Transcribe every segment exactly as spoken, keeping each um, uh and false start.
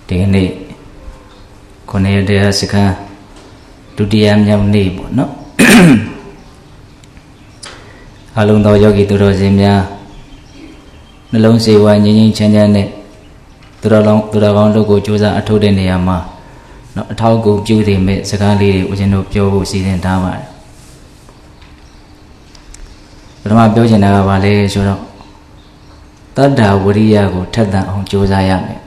ဒီကနေ့ခုနှစ်ရက်တရားစခန်းဒုတိယမြောက်နေ့ပေါ့နော်အလုံးသောယောဂီသူတော်စင်များနှလုံးစေဝါငြိမ်းငြိမ်းချမ်းချမ်းနဲ့သူတော်လောင်းသူတော်ကောင်းတို့ကိုကြိုးစားအထောက်တဲ့နေရာမှာနော်အထောက်အကူပြုနေမဲ့စကားလေးတွေဦးဇင်းတို့ပြောဖို့စီစဉ်ထားပါတယ်ပထမပြောချင်တာကဘာလဲဆိုတော့တတ္တဝရိယကိုထက်သန်အောင်ကြိုးစားရမယ်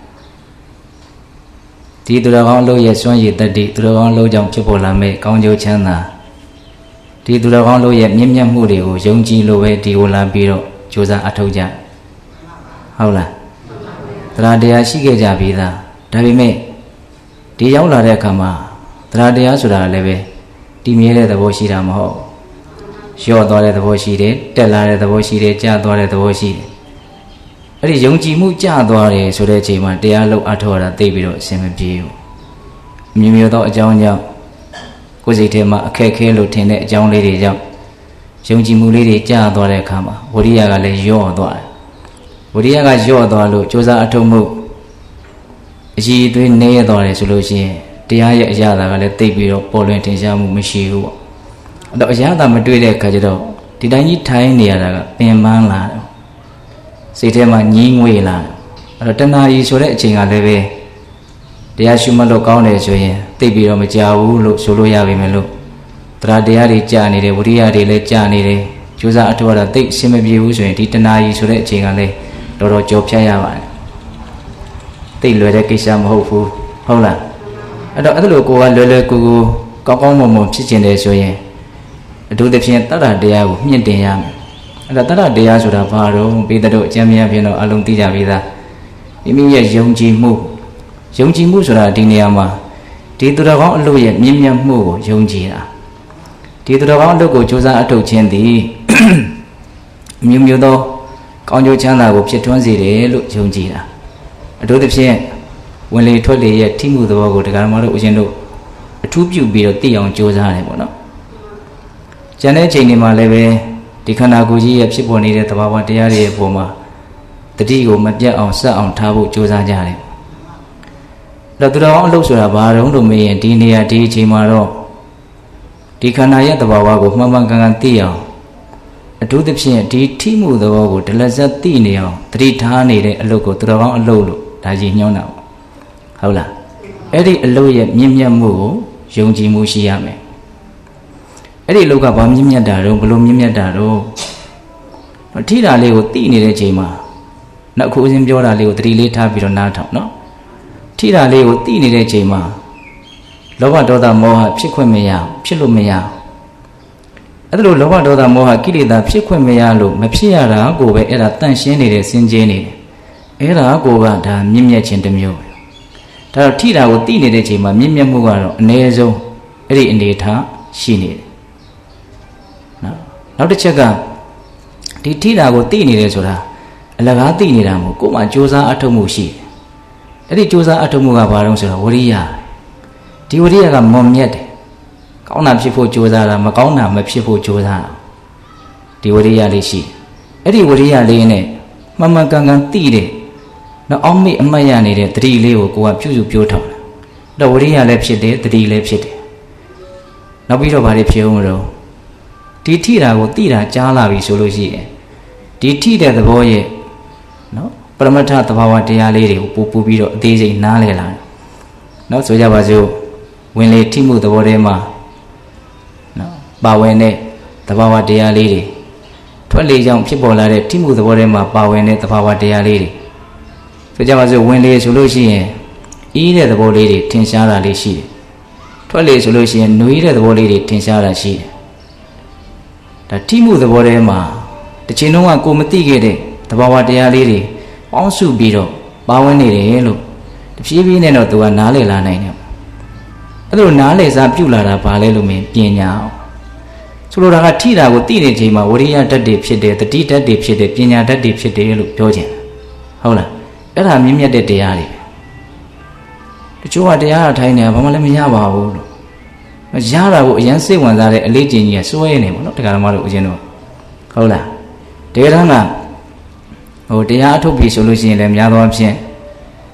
ဒီသူတော်ကောင်းလို့ရဲ့စွန့်ရည်တတ္တိသူတော်ကောင်းလို့ကြောင့်ဖြစ်ပေါ်လာမဲ့ကောင်းကျိုးချမ်းသာဒီသူတော်ကောင်းလို့ရဲ့မြင့်မြတ်မှုတွေကိုယုံကြည်လို့ပဲဒီကိုလာပြီးတော့ကြိုးစားအထောက်ကြဟုတ်လားတရားတရားရှိခဲ့ကြပြီသားဒါပေမဲ့ဒီရောက်လာတဲ့အခါမှာတရားတရားဆိုတာလည်းပဲတည်မြဲတဲ့သဘောရှိတာမဟုတ်လျော့သွားတဲ့သဘောရှိတယ်တက်လာတဲ့သဘောရှိတယ်ကျသွားတဲ့သဘောရှိတယ်အဲ့ဒီယုံကြည်မှုကျသွားတယ်ဆိုတဲ့အချိန်မှာတရားလုံးအထောက်ရတာသိပြီးတော့အဆင်မပြေဘူးအမျိုးမျိုးသောအကြောင်းကြောင့်ကိုယ်စိတ်ထဲမှာအခက်ခဲလို့ထင်တဲ့အကြောင်းလေးတွေကြောင့်ယုံကြည်မှုလေးတွေကျသွားတဲ့အခါမှာဝိရိယကလည်းလျော့သွားတယ်ဝိရိယကလျော့သွားလို့ကြိုးစားအထောက်မှုအရှိအသွေးနည်းသွားတယ်ဆိုလို့ရှိရင်တရားရဲ့အရာကလည်းသိပြီးတော့ပေါ်လွင်ထင်ရှားမှုမရှိဘူးပေါ့အဲ့တော့အရာသာမတွေ့တဲ့အခါကျတော့ဒီတိုင်းကြီးထိုင်နေရတာကပင်ပန်းလာတယ်စိတ်ထဲမှာညင်းငွေလာတယ်အဲ့တော့တဏှာကြီးဆိုတဲ့အချိန်ကလည်းပဲတရားရှုမှတ်လို့ကောင်းတယ်ဆိုရင်သိပြီးတော့မကြဘူးလို့ဆိုလို့ရပါမယ်လို့တရားတရားတွေကြာနေတယ်ဝိရိယတွေလည်းကြာနေတယ်ကြိုးစားအထောက်အထားသိအဆင်မပြေဘူးဆိုရင်ဒီတဏှာကြီးဆိုတဲ့အချိန်ကလည်းတော်တော်ကြော်ဖြတ်ရပါတယ်သိလွယ်တဲ့ကိစ္စမဟုတ်ဘူးဟုတ်လားအဲ့တော့အဲ့လိုကိုကလွယ်လွယ်ကူကူကောင်းကောင်းမွန်မွန်ဖြစ်ကျင်တယ်ဆိုရင်အထူးသဖြင့်တတ္တတရားကိုမြင့်တင်ရမယ်အဲ့ဒါတတ္တတရားဆိုတာဘာတော့ပိသတို့အကျမ်းများဖြင့်တော့အလုံးသိကြပြီသားမိမိရဲ့ယုံကြည်မှုယုံကြည်မှုဆိုတာဒီနေရာမှာဒီသူတော်ကောင်းအလို့ရဲ့မြင့်မြတ်မှုကိုယုံကြည်တာဒီသူတော်ကောင်းအလို့ကိုကြိုးစားအထောက်ခြင်းသည်မျိုးမျိုးသောကောင်းကျိုးချမ်းသာကိုဖြစ်ထွန်းစေတယ်လို့ယုံကြည်တာအထူးသဖြင့်ဝင်လေထွက်လေရဲ့ထိမှုသဘောကိုတရားတော်တို့ဦးဇင်းတို့အထူးပြုပြီးတော့သိအောင်ကြိုးစားတယ်ပေါ့နော်ကျန်တဲ့ချိန်တွေမှာလည်းပဲဒီခန္ဓာကိုယ်ကြီးရဲ့ဖြစ်ပေါ်နေတဲ့သဘာဝတရားတွေရဲ့ပုံမှာတတိကိုမပြတ်အောင်စက်အောင်ထားဖို့ကြိုးစားကြတယ်တော့သူတော်ကောင်းအလုပ်ဆိုတာဘာတုံးလို့မေးရင်ဒီနေရာဒီအချိန်မှာတော့ဒီခန္ဓာရဲ့သဘာဝကိုမှန်မှန်ကန်ကန်သိအောင်အထူးသဖြင့်ဒီထိမှုသဘောကိုဒလဇတ်သိနေအောင်တတိထားနေတဲ့အလုပ်ကိုသူတော်ကောင်းအလုပ်လို့ဒါကြီးညွှန်းတာပေါ့ဟုတ်လားအဲ့ဒီအလုပ်ရဲ့မြင့်မြတ်မှုကိုယုံကြည်မှုရှိရမယ်အဲ့ဒီအလုပ်ကဘာမြင့်မြတ်တာတော့ဘလို့မြင့်မြတ်တာတော့ထိတာလေးကိုသိနေတဲ့ချိန်မှာနောက်ခုအစဉ်ပြောတာလေးကိုတတိလေးထားပြီးတော့နားထောင်နော်ထိတာလေးကိုသိနေတဲ့ချိန်မှာလောဘဒေါသမောဟဖြစ်ခွင့်မရဖြစ်လို့မရအဲ့ဒါလိုလောဘဒေါသမောဟကိလေသာဖြစ်ခွင့်မရလို့မဖြစ်ရတာကိုပဲအဲ့ဒါတန့်ရှင်းနေတဲ့စင်ကြဲနေတယ်အဲ့ဒါကိုကဒါမြင့်မြတ်ခြင်းတစ်မျိုးဒါတော့ထိတာကိုသိနေတဲ့ချိန်မှာမြင့်မြတ်မှုကတော့အနည်းဆုံးအဲ့ဒီအနေထားရှိနေတယ်နော်နောက်တစ်ချက်ကဒီထိတာကိုသိနေတယ်ဆိုတာအလကားသိနေတာမဟုတ်ကိုယ်မှစ조사အထုတ်မှုရှိတယ်အဲ့ဒီစ조사အထုတ်မှုကဘာလို့ဆိုတော့ဝရိယဒီဝရိယကမွန်မြတ်တယ်ကောင်းတာဖြစ်ဖို့ကြိုးစားတာမကောင်းတာမဖြစ်ဖို့ကြိုးစားတာဒီဝရိယလေးရှိအဲ့ဒီဝရိယလေးနဲ့မှန်မှန်ကန်ကန်သိတယ်နော်အောက်မေ့အမှတ်ရနေတဲ့တတိလေးကိုကိုကပြုစုပြောထောင်တယ်တော့ဝရိယလည်းဖြစ်တယ်တတိလည်းဖြစ်တယ်နောက်ပြီးတော့ဗာတွေဖြစ်အောင်လို့ဒီထိတာကိုသိတာကြားလာပြီဆိုလို့ရှိရင်ဒီထိတဲ့သဘောရဲ့နော်ပရမတ္ထသဘာဝတရားလေးတွေကိုပူပူပြီးတော့အသေးစိတ်နားလည်လာတယ်နော်ဆိုကြပါစို့ဝင်လေထိမှုသဘောထဲမှာနော်ပါဝင်တဲ့သဘာဝတရားလေးတွေထွက်လေကြောင့်ဖြစ်ပေါ်လာတဲ့ထိမှုသဘောထဲမှာပါဝင်တဲ့သဘာဝတရားလေးတွေဆိုကြပါစို့ဝင်လေဆိုလို့ရှိရင်အီးတဲ့သဘောလေးတွေထင်ရှားတာလေးရှိတယ်ထွက်လေဆိုလို့ရှိရင်နှွေးတဲ့သဘောလေးတွေထင်ရှားတာရှိတယ်ဒါထိမှုသဘောထဲမှာတစ်ချိန်လုံးကကိုမသိခဲ့တဲ့သဘာဝတရားလေးတွေပေါင်းစုပြီးတော့ပါဝင်နေတယ်လို့တဖြည်းဖြည်းနဲ့တော့သူကနားလည်လာနိုင်တယ်အဲ့လိုနားလည်စားပြုလာတာဘာလဲလို့မင်းပညာအောင်ဆိုလိုတာကထိတာကိုသိနေချိန်မှာဝရိယဓာတ်တွေဖြစ်တယ်တတိဓာတ်တွေဖြစ်တယ်ပညာဓာတ်တွေဖြစ်တယ်လို့ပြောချင်တယ်ဟုတ်လားအဲ့ဒါမြင့်မြတ်တဲ့တရားတွေတချို့ကတရားထိုင်နေတာဘာမှလည်းမရပါဘူးလို့ရတာကိုအရင်စိတ်ဝင်စားတဲ့အလေးကျင့်ကြီးကစွဲနေပေါ့နော်တရားဓမ္မတို့ဦးဇင်းတို့ဟုတ်လားတကယ်တမ်းကဟိုတရားအထုတ်ပြီဆိုလို့ရှိရင်လည်းများသောအားဖြင့်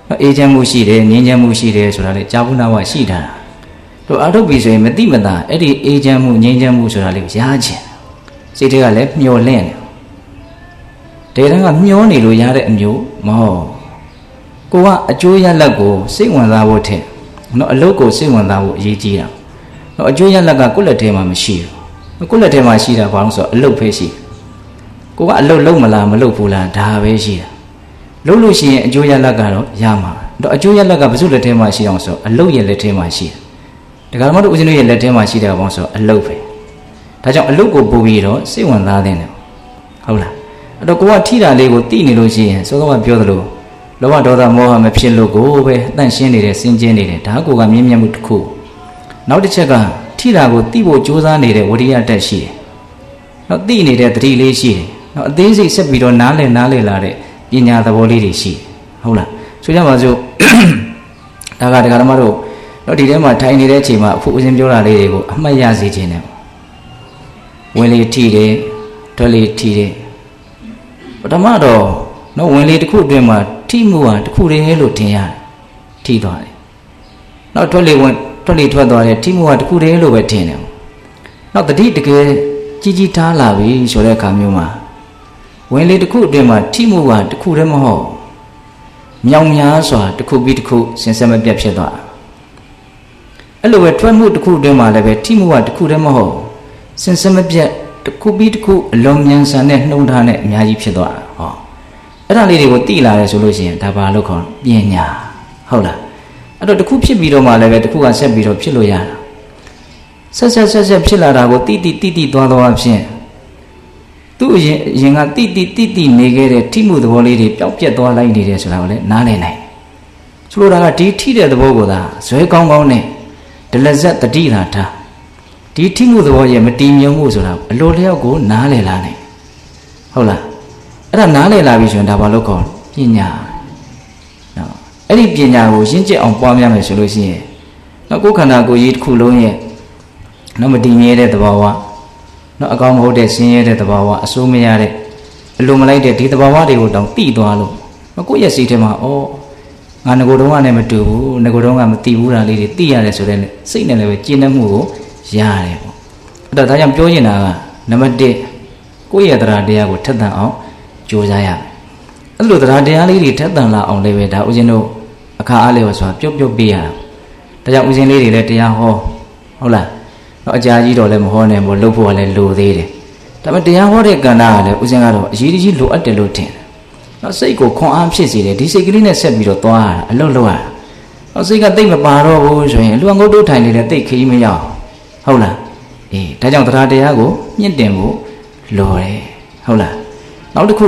အေးချမ်းမှုရှိတယ်ငြိမ်းချမ်းမှုရှိတယ်ဆိုတာလေကြာဘူးနာဝရှိတာတို့အထုတ်ပြီဆိုရင်မတိမတာအဲ့ဒီအေးချမ်းမှုငြိမ်းချမ်းမှုဆိုတာလေးကိုရားခြင်းစိတ်တွေကလည်းမျောလင့်တယ်ဒေတန်းကမျောနေလို့ရတဲ့အမျိုးမဟုတ်ကိုကအကျိုးရလတ်ကိုစိတ်ဝင်စားဖို့ထက်နော်အလုပ်ကိုစိတ်ဝင်စားဖို့အရေးကြီးတာနော်အကျိုးရလတ်ကကိုယ့်လက်ထဲမှာမရှိဘူးကိုယ့်လက်ထဲမှာရှိတာဘာလို့ဆိုတော့အလုပ်ပဲရှိကိုကအလုပ်လုံးမလားမလုပ်ဘူးလားဒါပဲရှိတာလုပ်လို့ရှိရင်အကျိုးရလတ်ကတော့ရမှာတော့အကျိုးရလတ်ကဘယ်သူလက်ထဲမှာရှိအောင်ဆိုအလုပ်ရဲ့လက်ထဲမှာရှိတယ်ဒါကမှတို့ဦးဇင်းတို့ရဲ့လက်ထဲမှာရှိတယ်ဘောဆိုအလုပ်ပဲဒါကြောင့်အလုပ်ကိုပို့ပြီးတော့စိတ်ဝင်စားတဲ့တယ်ဟုတ်လားအဲ့တော့ကိုကထိတာလေးကိုတိနေလို့ရှိရင်စောစောကပြောသလိုလောဘဒေါသမောဟမဖြစ်လို့ကိုပဲအတန့်ရှင်းနေတယ်စင်ကြင်းနေတယ်ဒါကိုကမြင့်မြတ်မှုတစ်ခုနောက်တစ်ချက်ကထိတာကိုတိဖို့ကြိုးစားနေတဲ့ဝိရိယတက်ရှိတယ်နောက်တိနေတဲ့တတိလေးရှိတယ်နောက်အသေးစိတ်ဆက်ပြီးတော့နားလည်နားလည်လာတဲ့ပညာသဘောလေးတွေရှိတယ်ဟုတ်လားဆိုကြပါစို့ဒါကတရားဓမ္မတို့တော့ဒီထဲမှာထိုင်နေတဲ့အချိန်မှာအဖို့ဦးဇင်းပြောတာလေးတွေကိုအမှတ်ရစေခြင်းနဲ့ဝင်လေထိတယ်ထွက်လေထိတယ်ပထမတော့နော်ဝင်လေတစ်ခုအတွင်းမှာထိမှုဟာတစ်ခုတည်းလို့ထင်ရတယ်ထိသွားတယ်နောက်ထွက်လေဝင်ထွက်လေထွက်သွားတယ်ထိမှုဟာတစ်ခုတည်းလို့ပဲထင်တယ်နောက်တတိတကယ်ကြီးကြီးထားလာပြီဆိုတဲ့အခါမျိုးမှာဝင်လေတစ်ခုအတွင်းမှာထိမှုဟာတစ်ခုတည်းမဟုတ်မြောင်များစွာတစ်ခုပြီးတစ်ခုစင်ဆက်မပြတ်ဖြစ်သွားတာအဲ့လိုပဲထွက်မှုတစ်ခုအတွင်းမှာလည်းပဲထိမှုဟာတစ်ခုတည်းမဟုတ်စင်ဆက်မပြတ်တစ်ခုပြီးတစ်ခုအလုံးမြန်ဆန်တဲ့နှုံထားနဲ့အများကြီးဖြစ်သွားတာဟောအဲ့ဒါလေးတွေကိုသိလာတယ်ဆိုလို့ရှိရင်ဒါဘာလို့ခေါ်ပညာဟုတ်လားအဲ့တော့တစ်ခုဖြစ်ပြီးတော့မှလည်းပဲတစ်ခုကဆက်ပြီးတော့ဖြစ်လို့ရတာဆက်ဆက်ဆက်ဆက်ဖြစ်လာတာကိုတိတိတိတိသွားသွားဖြင့်သူ့အရင်အရင်ကတိတိတိတိနေခဲ့တဲ့ထိမှုသဘောလေးတွေပျောက်ပြက်သွားလိုက်နေတယ်ဆိုတာကိုလည်းနားလည်နိုင်ဆိုလိုတာကဒီထိတဲ့သဘောကိုသာဇွဲကောင်းကောင်းနဲ့ဒလဇက်တတိသာထားဒီထိမှုသဘောရဲ့မတည်မြုံမှုဆိုတာအလိုလျောက်ကိုနားလည်လာနိုင်ဟုတ်လားအဲ့ဒါနားလည်လာပြီဆိုရင်ဒါဘာလို့ခေါ်ပညာနော်အဲ့ဒီပညာကိုရှင်းကျက်အောင်ပွားများမယ်ဆိုလို့ရှိရင်နော်ကိုယ်ခန္ဓာကိုယ်ကြီးတစ်ခုလုံးရဲ့နော်မတည်မြဲတဲ့သဘောဝနော်အကောင်းမဟုတ်တဲ့ဆင်းရဲတဲ့သဘောဝအဆိုးမရတဲ့အလိုမလိုက်တဲ့ဒီသဘောဝတွေကိုတောင်တိသွားလို့နော်ကိုယ့်ရဲ့စိတ်ထဲမှာဩငါငကိုယ်တုံးကလည်းမတူဘူးငကိုယ်တုံးကမတိဘူးတာလေးတွေတိရတယ်ဆိုတဲ့စိတ်နဲ့လည်းပဲကျင့်တတ်မှုကိုရတယ်ပေါ့အဲ့တော့ဒါကြောင့်ပြောနေတာကနံပါတ်၁ကိုယ့်ရဲ့တရားတရားကိုထက်သန်အောင်ကြိုးစားရမယ်အဲ့လိုတရားတရားလေးတွေထက်သန်လာအောင်လည်းပဲဒါဦးဇင်းတို့အခါအားလျော်စွာပြုတ်ပြုတ်ပေးရတာဒါကြောင့်ဦးဇင်းလေးတွေလည်းတရားဟောဟုတ်လားတော့အကြာကြီးတော့လည်းမဟောနိုင်ဘူးလှုပ်ဖို့ကလည်းလိုသေးတယ်ဒါပေမဲ့တရားဟောတဲ့ကဏ္ဍကလည်းဦးဇင်းကတော့အရေးကြီးလိုအပ်တယ်လို့ထင်တယ်နော်စိတ်ကိုခွန်အားဖြစ်စေတယ်ဒီစိတ်ကလေးနဲ့ဆက်ပြီးတော့သွားရတာအလုပ်လုပ်ရတာနော်စိတ်ကတိတ်မပါတော့ဘူးဆိုရင်လူအငုတ်တို့ထိုင်နေတဲ့တိတ်ခရီးမရောက်ဟုတ်လားအေးဒါကြောင့်တရားတရားကိုမြင့်တင်ဖို့လိုတယ်ဟုတ်လားနောက်တစ်ခု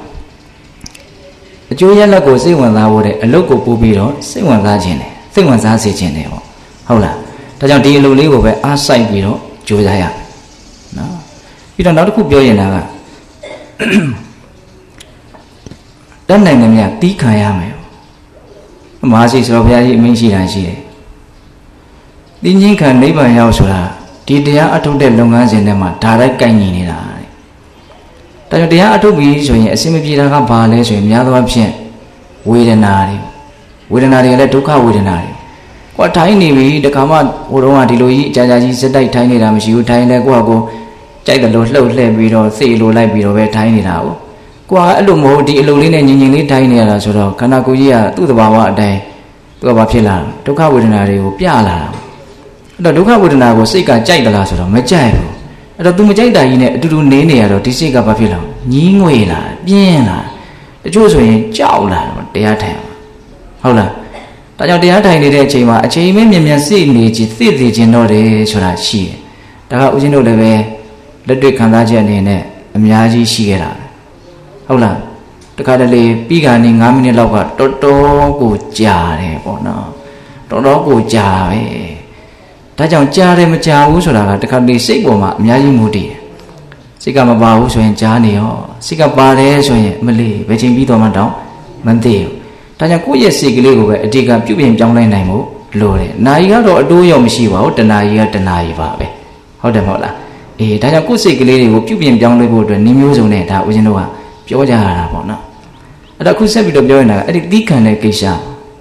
ကအကျိုးရလဒ်ကိုစိတ်ဝင်စားဖို့တဲ့အလုပ်ကိုပို့ပြီးတော့စိတ်ဝင်စားခြင်းတယ်စိတ်ဝင်စားစေခြင်းတယ်ပေါ့ဟုတ်လားဒါကြောင့်ဒီအလုပ်လေးကိုပဲအားစိုက်ပြီးတော့ကြိုးစားရမယ်နော်ပြီးတော့နောက်တစ်ခုပြောရင်ကတတ်နိုင်တယ်မြတ်တီးခံရမယ်မဟာစီဆိုဘုရားကြီးအမိန့်ရှိတာရှိတယ်တင်းချင်းခံနိဗ္ဗာန်ရောက်ဆိုတာဒီတရားအထုတ်တဲ့လုပ်ငန်းစဉ်ထဲမှာဒါလိုက်ကိုက်ညီနေတာတဲ့ဒါကြောင့်တရားအထုတ်ပြီးဆိုရင်အစင်မပြေတာကဘာလဲဆိုရင်များသောအားဖြင့်ဝေဒနာတွေဝေဒနာတွေကလည်းဒုက္ခဝေဒနာတွေကိုယ်ထိုင်နေပြီတခါမှဟိုတုန်းကဒီလိုကြီးအကြာကြာကြီးစက်တိုက်ထိုင်နေတာမရှိဘူးထိုင်လဲကိုယ့်ဟာကိုယ်ကြိုက်တယ်လို့လှုပ်လှဲ့ပြီးတော့စိတ်လိုလိုက်ပြီးတော့ပဲထိုင်နေတာကိုကိုယ်ကအဲ့လိုမဟုတ်ဒီအလုပ်လေးနဲ့ညင်ညင်လေးထိုင်နေရတာဆိုတော့ခန္ဓာကိုယ်ကြီးကသူ့သဘာဝအတိုင်းသူကဘာဖြစ်လာဒုက္ခဝေဒနာတွေကိုပြလာတာအဲ့တော့ဒုက္ခဝေဒနာကိုစိတ်ကကြိုက်သလားဆိုတော့မကြိုက်ဘူးအဲ့တော့ तू မကြိုက်တာကြီးနဲ့အတူတူနေနေရတော့ဒီစိတ်ကဘာဖြစ်လာညင်းငွေလာပြင်းလာတချို့ဆိုရင်ကြောက်လာတော့တရားထိုင်ဟုတ်လားဒါကြောင့်တရားထိုင်နေတဲ့အချိန်မှာအချိန်မင်းမြန်မြန်စိတ်နေခြင်းသိသိခြင်းတော့တယ်ဆိုတာရှိတယ်ဒါကဦးဇင်းတို့လည်းပဲလက်တွေ့ခံစားချက်အနေနဲ့အများကြီးရှိခဲ့တာဟုတ်လားတခါတလေပြီးခါနေ၅မိနစ်လောက်ကတော်တော်ကိုကြာတယ်ပေါ့နော်တော်တော်ကိုကြာပဲဒါကြောင့်ကြာတယ်မကြာဘူးဆိုတာကတခါတလေစိတ်ပေါ်မှာအများကြီးမူတည်တယ်စိတ်ကမပါဘူးဆိုရင်ကြာနေရောစိတ်ကပါတယ်ဆိုရင်မလေးဘယ်ချိန်ပြီးတော့မှတောင်မသိဘူးဒါကြောင့်ကိုယ့်ရဲ့စိတ်ကလေးကိုပဲအတိတ်ကပြုပြင်ပြောင်းလဲနိုင်မှုလိုတယ်။နာယီကတော့အတိုးရောမရှိပါဘူး။တဏှာကြီးကတဏှာကြီးပါပဲ။ဟုတ်တယ်မဟုတ်လား။အေးဒါကြောင့်ကိုယ့်စိတ်ကလေးတွေကိုပြုပြင်ပြောင်းလဲဖို့အတွက်နည်းမျိုးစုံနဲ့ဒါဦးဇင်းတို့ကပြောကြရတာပေါ့နော်။အဲ့တော့ခုဆက်ပြီးတော့ပြောနေတာကအဲ့ဒီသီးခံတဲ့ကိစ္စ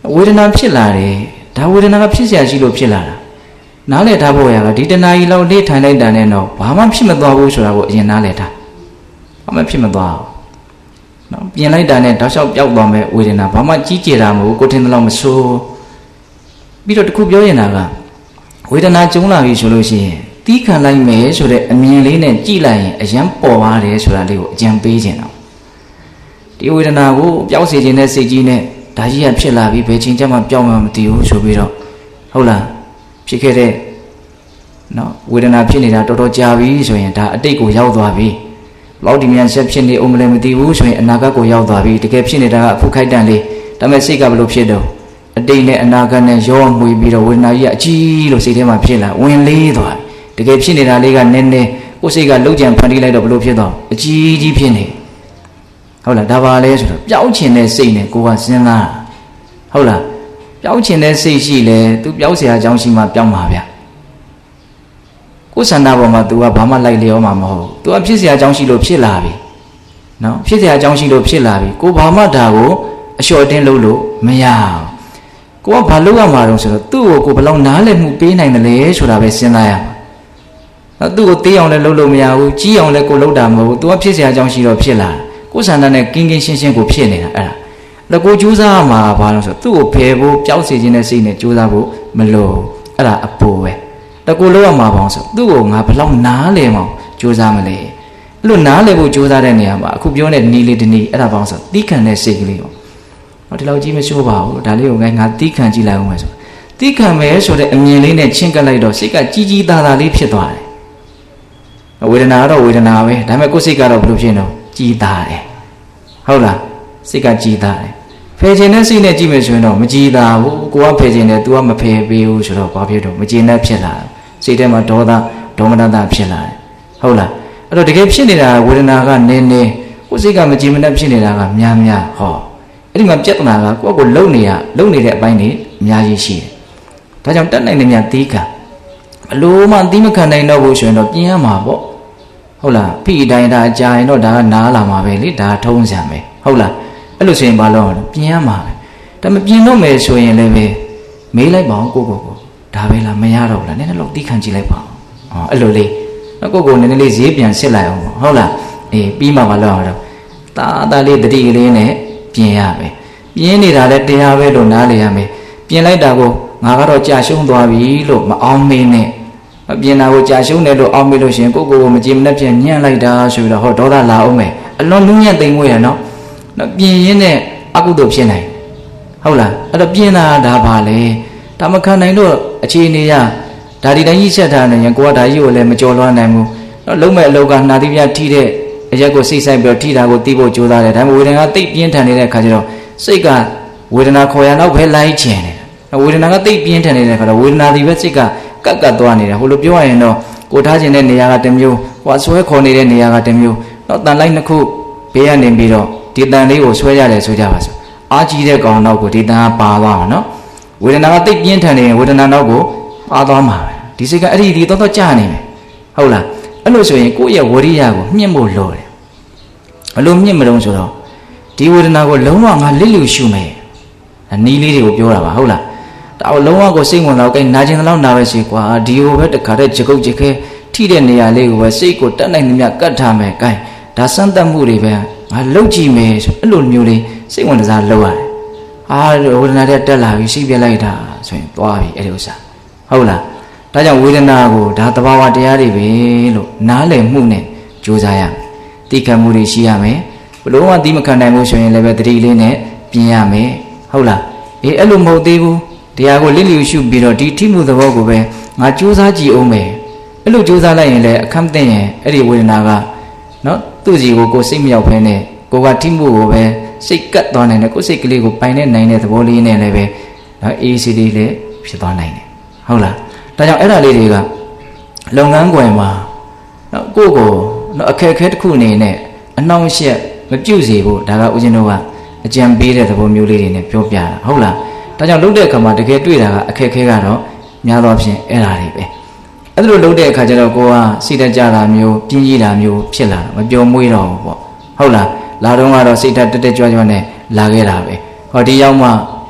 ဝေဒနာဖြစ်လာတယ်ဒါဝေဒနာကဖြစ်เสียရှိလို့ဖြစ်လာတာနားလည်ထားဖို့ရကဒီတဏှာကြီးလောက်လေးထိုင်လိုက်တာနဲ့တော့ဘာမှဖြစ်မသွားဘူးဆိုတာကိုအရင်နားလည်ထားဘာမှဖြစ်မသွားဘူးနော်ပြင်လိုက်တာနဲ့တောက်လျှောက်ပျောက်သွားမဲ့ဝေဒနာဘာမှကြီးကျယ်တာမဟုတ်ကိုထင်တယ်လို့မဆိုးပြီးတော့တခုပြောရင်တာကဝေဒနာကျုံလာပြီဆိုလို့ရှိရင်တီးခံလိုက်မယ်ဆိုတဲ့အမြင်လေးနဲ့ကြည့်လိုက်ရင်အရင်ပေါ်ပါတယ်ဆိုတာလေးကိုအကြံပေးခြင်းတော့ဒီဝေဒနာကိုပျောက်စေခြင်းနဲ့စိတ်ကြီးနဲ့ဒါကြီးကဖြစ်လာပြီးဘယ်ချိန်ကျမှပျောက်မှမသိဘူးဆိုပြီးတော့ဟုတ်လားဖြစ်ခဲ့တဲ့နော်ဝေဒနာဖြစ်နေတာတော်တော်ကြာပြီဆိုရင်ဒါအတိတ်ကိုရောက်သွားပြီလောက်ဒီမြန်ဆက်ဖြစ်နေအောင်မလဲမသိဘူးဆိုရင်အနာဂတ်ကိုရောက်သွားပြီတကယ်ဖြစ်နေတာကအခုခိုက်တန်လေးဒါပေမဲ့စိတ်ကဘယ်လိုဖြစ်တော့အတိတ်နဲ့အနာဂတ်နဲ့ရောမှွေပြီးတော့ဝေဒနာကြီးကအကြီးလို့စိတ်ထဲမှာဖြစ်လာဝင်လေးသွားတကယ်ဖြစ်နေတာလေးကနည်းနည်းကိုယ်စိတ်ကလှုပ်ကြံဖန်တီးလိုက်တော့ဘယ်လိုဖြစ်တော့အကြီးကြီးဖြစ်နေဟုတ်လားဒါပါလဲဆိုတော့ပျောက်ချင်တဲ့စိတ်နဲ့ကိုကစဉ်းစားဟုတ်လားပျောက်ချင်တဲ့စိတ်ရှိလဲသူပျောက်เสียအကြောင်းရှိမှပျောက်မှာဗျကိုယ်ဆန္ဒပေါ်မှာ तू ကဘာမှလိုက်လျောမှာမဟုတ် तू ကဖြစ်เสียအကြောင်းရှိလို့ဖြစ်လာပြီနော်ဖြစ်เสียအကြောင်းရှိလို့ဖြစ်လာပြီကိုဘာမှဒါကိုအလျှော့တင်းလုပ်လို့မရဘူးကိုကဘာလုပ်ရမှာတော့ဆိုတော့သူ့ကိုကိုဘယ်လောက်နားလည်မှုပေးနိုင်တယ်လဲဆိုတာပဲစဉ်းစားရမှာနော်သူ့ကိုသေးအောင်လည်းလုပ်လို့မရဘူးကြီးအောင်လည်းကိုလုပ်တာမဟုတ်ဘူး तू ကဖြစ်เสียအကြောင်းရှိတော့ဖြစ်လာကိုယ်ဆန္ဒနဲ့ကင်းကင်းရှင်းရှင်းကိုဖြစ်နေတာအဲ့ဒါလည်းကိုကြိုးစားမှာဘာလို့ဆိုသူ့ကိုဖယ်ဖို့ပျောက်စေခြင်းနဲ့စိတ်နဲ့ကြိုးစားဖို့မလိုအဲ့ဒါအပေါ်ပဲတကူလို့ရမှာပေါ့ဆိုသူ့ကိုငါဘယ်လောက်နားလဲမောင်ကြိုးစားမလဲအဲ့လိုနားလဲဖို့ကြိုးစားတဲ့နေရာမှာအခုပြောတဲ့နီးလေးတနည်းအဲ့ဒါပေါ့ဆိုတီးခံတဲ့စိတ်ကလေးပေါ့ဟောဒီလောက်ကြီးမရှိုးပါဘူးဒါလေးကိုငါငါတီးခံကြည့်လိုက်အောင်မယ်ဆိုတီးခံမယ်ဆိုတဲ့အမြင်လေးနဲ့ချင်းကပ်လိုက်တော့စိတ်ကကြီးကြီးသားသားလေးဖြစ်သွားတယ်ဝေဒနာကတော့ဝေဒနာပဲဒါပေမဲ့ကိုယ်စိတ်ကတော့ဘယ်လိုဖြစ်နေတော့ကြီးသားတယ်ဟုတ်လားစိတ်ကကြီးသားတယ်ဖယ်ခြင်းနဲ့စိတ်နဲ့ကြည့်မယ်ဆိုရင်တော့မကြည်သာဘူးကိုကဖယ်ခြင်းနဲ့ तू ကမဖယ်ပေးဘူးဆိုတော့ဘာဖြစ်တော့မကြည်နဲ့ဖြစ်လာစိတ်ထဲမှာဒေါသဒေါမနတဖြစ်လာတယ်ဟုတ်လားအဲ့တော့တကယ်ဖြစ်နေတာဝေဒနာကနည်းနည်းကိုယ်စိတ်ကမကြည်မနဲ့ဖြစ်နေတာကများများဟောအဲ့ဒီမှာပြဿနာကကိုယ့်ကိုလုံနေရလုံနေတဲ့အပိုင်းတွေအများကြီးရှိတယ်ဒါကြောင့်တက်နိုင်နေမြသီးခံဘလို့မှသီးမခံနိုင်တော့ဘူးဆိုရင်တော့ပြင်းရမှာပေါ့ဟုတ်လားဖိတိုင်းဒါကြာရင်တော့ဒါကနားလာမှာပဲလေဒါထုံးစံပဲဟုတ်လားအဲ့လိုဆိုရင်ဘာလို့လဲပြင်းရမှာပဲဒါမပြင်းတော့မယ်ဆိုရင်လည်းပဲမေးလိုက်ပါအောင်ကိုကိုကိုဒါပဲလားမရတော့ဘူးလားနည်းနည်းလောက်တီးခံကြည့်လိုက်ပါအောင်ဟောအဲ့လိုလေးကိုကိုနည်းနည်းလေးဈေးပြန်စစ်လိုက်အောင်ဟုတ်လားအေးပြီးမှမလောက်အောင်တော့တာတာလေးတတိကလေးနဲ့ပြင်ရမယ်ပြင်းနေတာလည်းတရားပဲလို့နားလေရမယ်ပြင်လိုက်တာကိုငါကတော့ကြာရှုံးသွားပြီလို့မအောင်မင်းနဲ့ပြင်တာကိုကြာရှုံးတယ်လို့အောင်မေးလို့ရှင်ကိုကိုကိုမကြည်မနှက်ပြန်ညံ့လိုက်တာဆိုပြီးတော့ဟောဒေါသလာအောင်မယ်အလွန်လူညံ့သိမ်မွေးရနော်ပြင်ရင်းနဲ့အကုသို့ဖြစ်နိုင်ဟုတ်လားအဲ့တော့ပြင်တာဒါပါလေဒါမခံနိုင်တော့အခြေအနေရဒါဒီတိုင်းကြီးချက်ထားနေရင်ကိုကဒါကြီးကိုလည်းမကြော်လွှမ်းနိုင်ဘူးနော်လုံးမဲ့အလောက်ကနှာသီးပြထိတဲ့အရက်ကိုစိတ်ဆိုင်ပြီးတော့ထိတာကိုတီးဖို့ကြိုးစားတယ်ဒါပေမဲ့ဝေဒနာကတိတ်ပြင်းထန်နေတဲ့အခါကျတော့စိတ်ကဝေဒနာခေါ်ရတော့ပဲလိုက်ချင်တယ်ဝေဒနာကတိတ်ပြင်းထန်နေတဲ့အခါတော့ဝေဒနာဒီပဲစိတ်ကကတ်ကတ်သွားနေတာဟိုလိုပြောရရင်တော့ကိုထားခြင်းတဲ့နေရာကတစ်မျိုးဟိုဆွဲခေါ်နေတဲ့နေရာကတစ်မျိုးတော့တန်လိုက်နှစ်ခုဘေးကနေပြီးတော့ဒီတန်လေးကိုဆွဲရတယ်ဆိုကြပါစို့အားကြီးတဲ့ကောင်တော့ကိုဒီတန်ကပါသွားအောင်နော်ဝေဒနာကတိတ်ပြင်းထန်နေရင်ဝေဒနာတော့ကိုပါသွားမှာပဲဒီစိတ်ကအဲ့ဒီဒီတော့တော့ကြာနေမယ်ဟုတ်လားအဲ့လိုဆိုရင်ကိုယ့်ရဲ့ဝရိယကိုမြင့်ဖို့လိုတယ်ဘယ်လိုမြင့်မလို့ဆိုတော့ဒီဝေဒနာကိုလုံးဝငါလစ်လျူရှုမယ်နီးလေးတွေကိုပြောတာပါဟုတ်လားဒါလုံးဝကိုစိတ်ဝင်တော့ကဲနာကျင်တဲ့လောက်နာပဲရှိကွာဒီကိုပဲတခါတည်းကြကုတ်ကြခဲထိတဲ့နေရာလေးကိုပဲစိတ်ကိုတက်နိုင်သမျှကတ်ထားမယ်ကဲဒါစမ်းသပ်မှုတွေပဲငါလှုပ်ကြည့်မယ်ဆိုအဲ့လိုမျိုးလေးစိတ်ဝင်စားလှုပ်ရတယ်အာဝေဒနာတွေတက်လာပြီစိတ်ပြလိုက်တာဆိုရင်သွားပြီအဲ့ဒီဥစ္စာဟုတ်လားဒါကြောင့်ဝေဒနာကိုဒါသဘာဝတရားတွေပဲလို့နားလည်မှုနဲ့ကြိုးစားရမယ်သိခံမှုတွေရှိရမယ်ဘလို့မှသိမခံနိုင်ဘူးဆိုရင်လည်းပဲတတိလေးနဲ့ပြင်ရမယ်ဟုတ်လားအေးအဲ့လိုမဟုတ်သေးဘူးတရားကိုလစ်လျူရှုပြီးတော့ဒီထိမှုသဘောကိုပဲငါကြိုးစားကြည့်အောင်မယ်အဲ့လိုကြိုးစားလိုက်ရင်လည်းအခမ်းသိရင်အဲ့ဒီဝေဒနာကနော်သူ့စီကိုကိုစိတ်မရောက်ဖဲနဲ့ကိုကထိမှုကိုပဲစိတ်ကတ်သွားနိုင်တယ်ကိုစိတ်ကလေးကိုပိုင်နေနိုင်တဲ့သဘောလေးနဲ့လည်းပဲနော်အေးစီလေးလည်းဖြစ်သွားနိုင်တယ်ဟုတ်လားဒါကြောင့်အဲ့ဒါလေးတွေကလုပ်ငန်းခွင်မှာနော်ကိုကိုနော်အခက်အခဲတစ်ခုအနေနဲ့အနှောင့်အယှက်မပြုတ်စေဖို့ဒါကဦးဇင်းတို့ကအကြံပေးတဲ့သဘောမျိုးလေးတွေနဲ့ပြောပြတာဟုတ်လားဒါကြောင့်လုပ်တဲ့အခါမှာတကယ်တွေ့တာကအခက်အခဲကတော့များသောဖြင့်အဲ့ဒါတွေပဲအဲ့လိုလုပ်တဲ့အခါကျတော့ကိုကစိတ်တကြတာမျိုးပြင်းကြီးတာမျိုးဖြစ်လာတာမပျော်မွေးတော့ဘူးပေါ့ဟုတ်လားလာတော့ကတော့စိတ်ဓာတ်တက်တက်ကြွကြွနဲ့လာခဲ့တာပဲဟောဒီရောက်မှ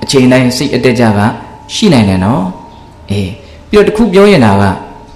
အချိန်တိုင်းစိတ်အတက်ကြကရှိနိုင်တယ်နော်အေးပြီးတော့တစ်ခုပြောရင်တာက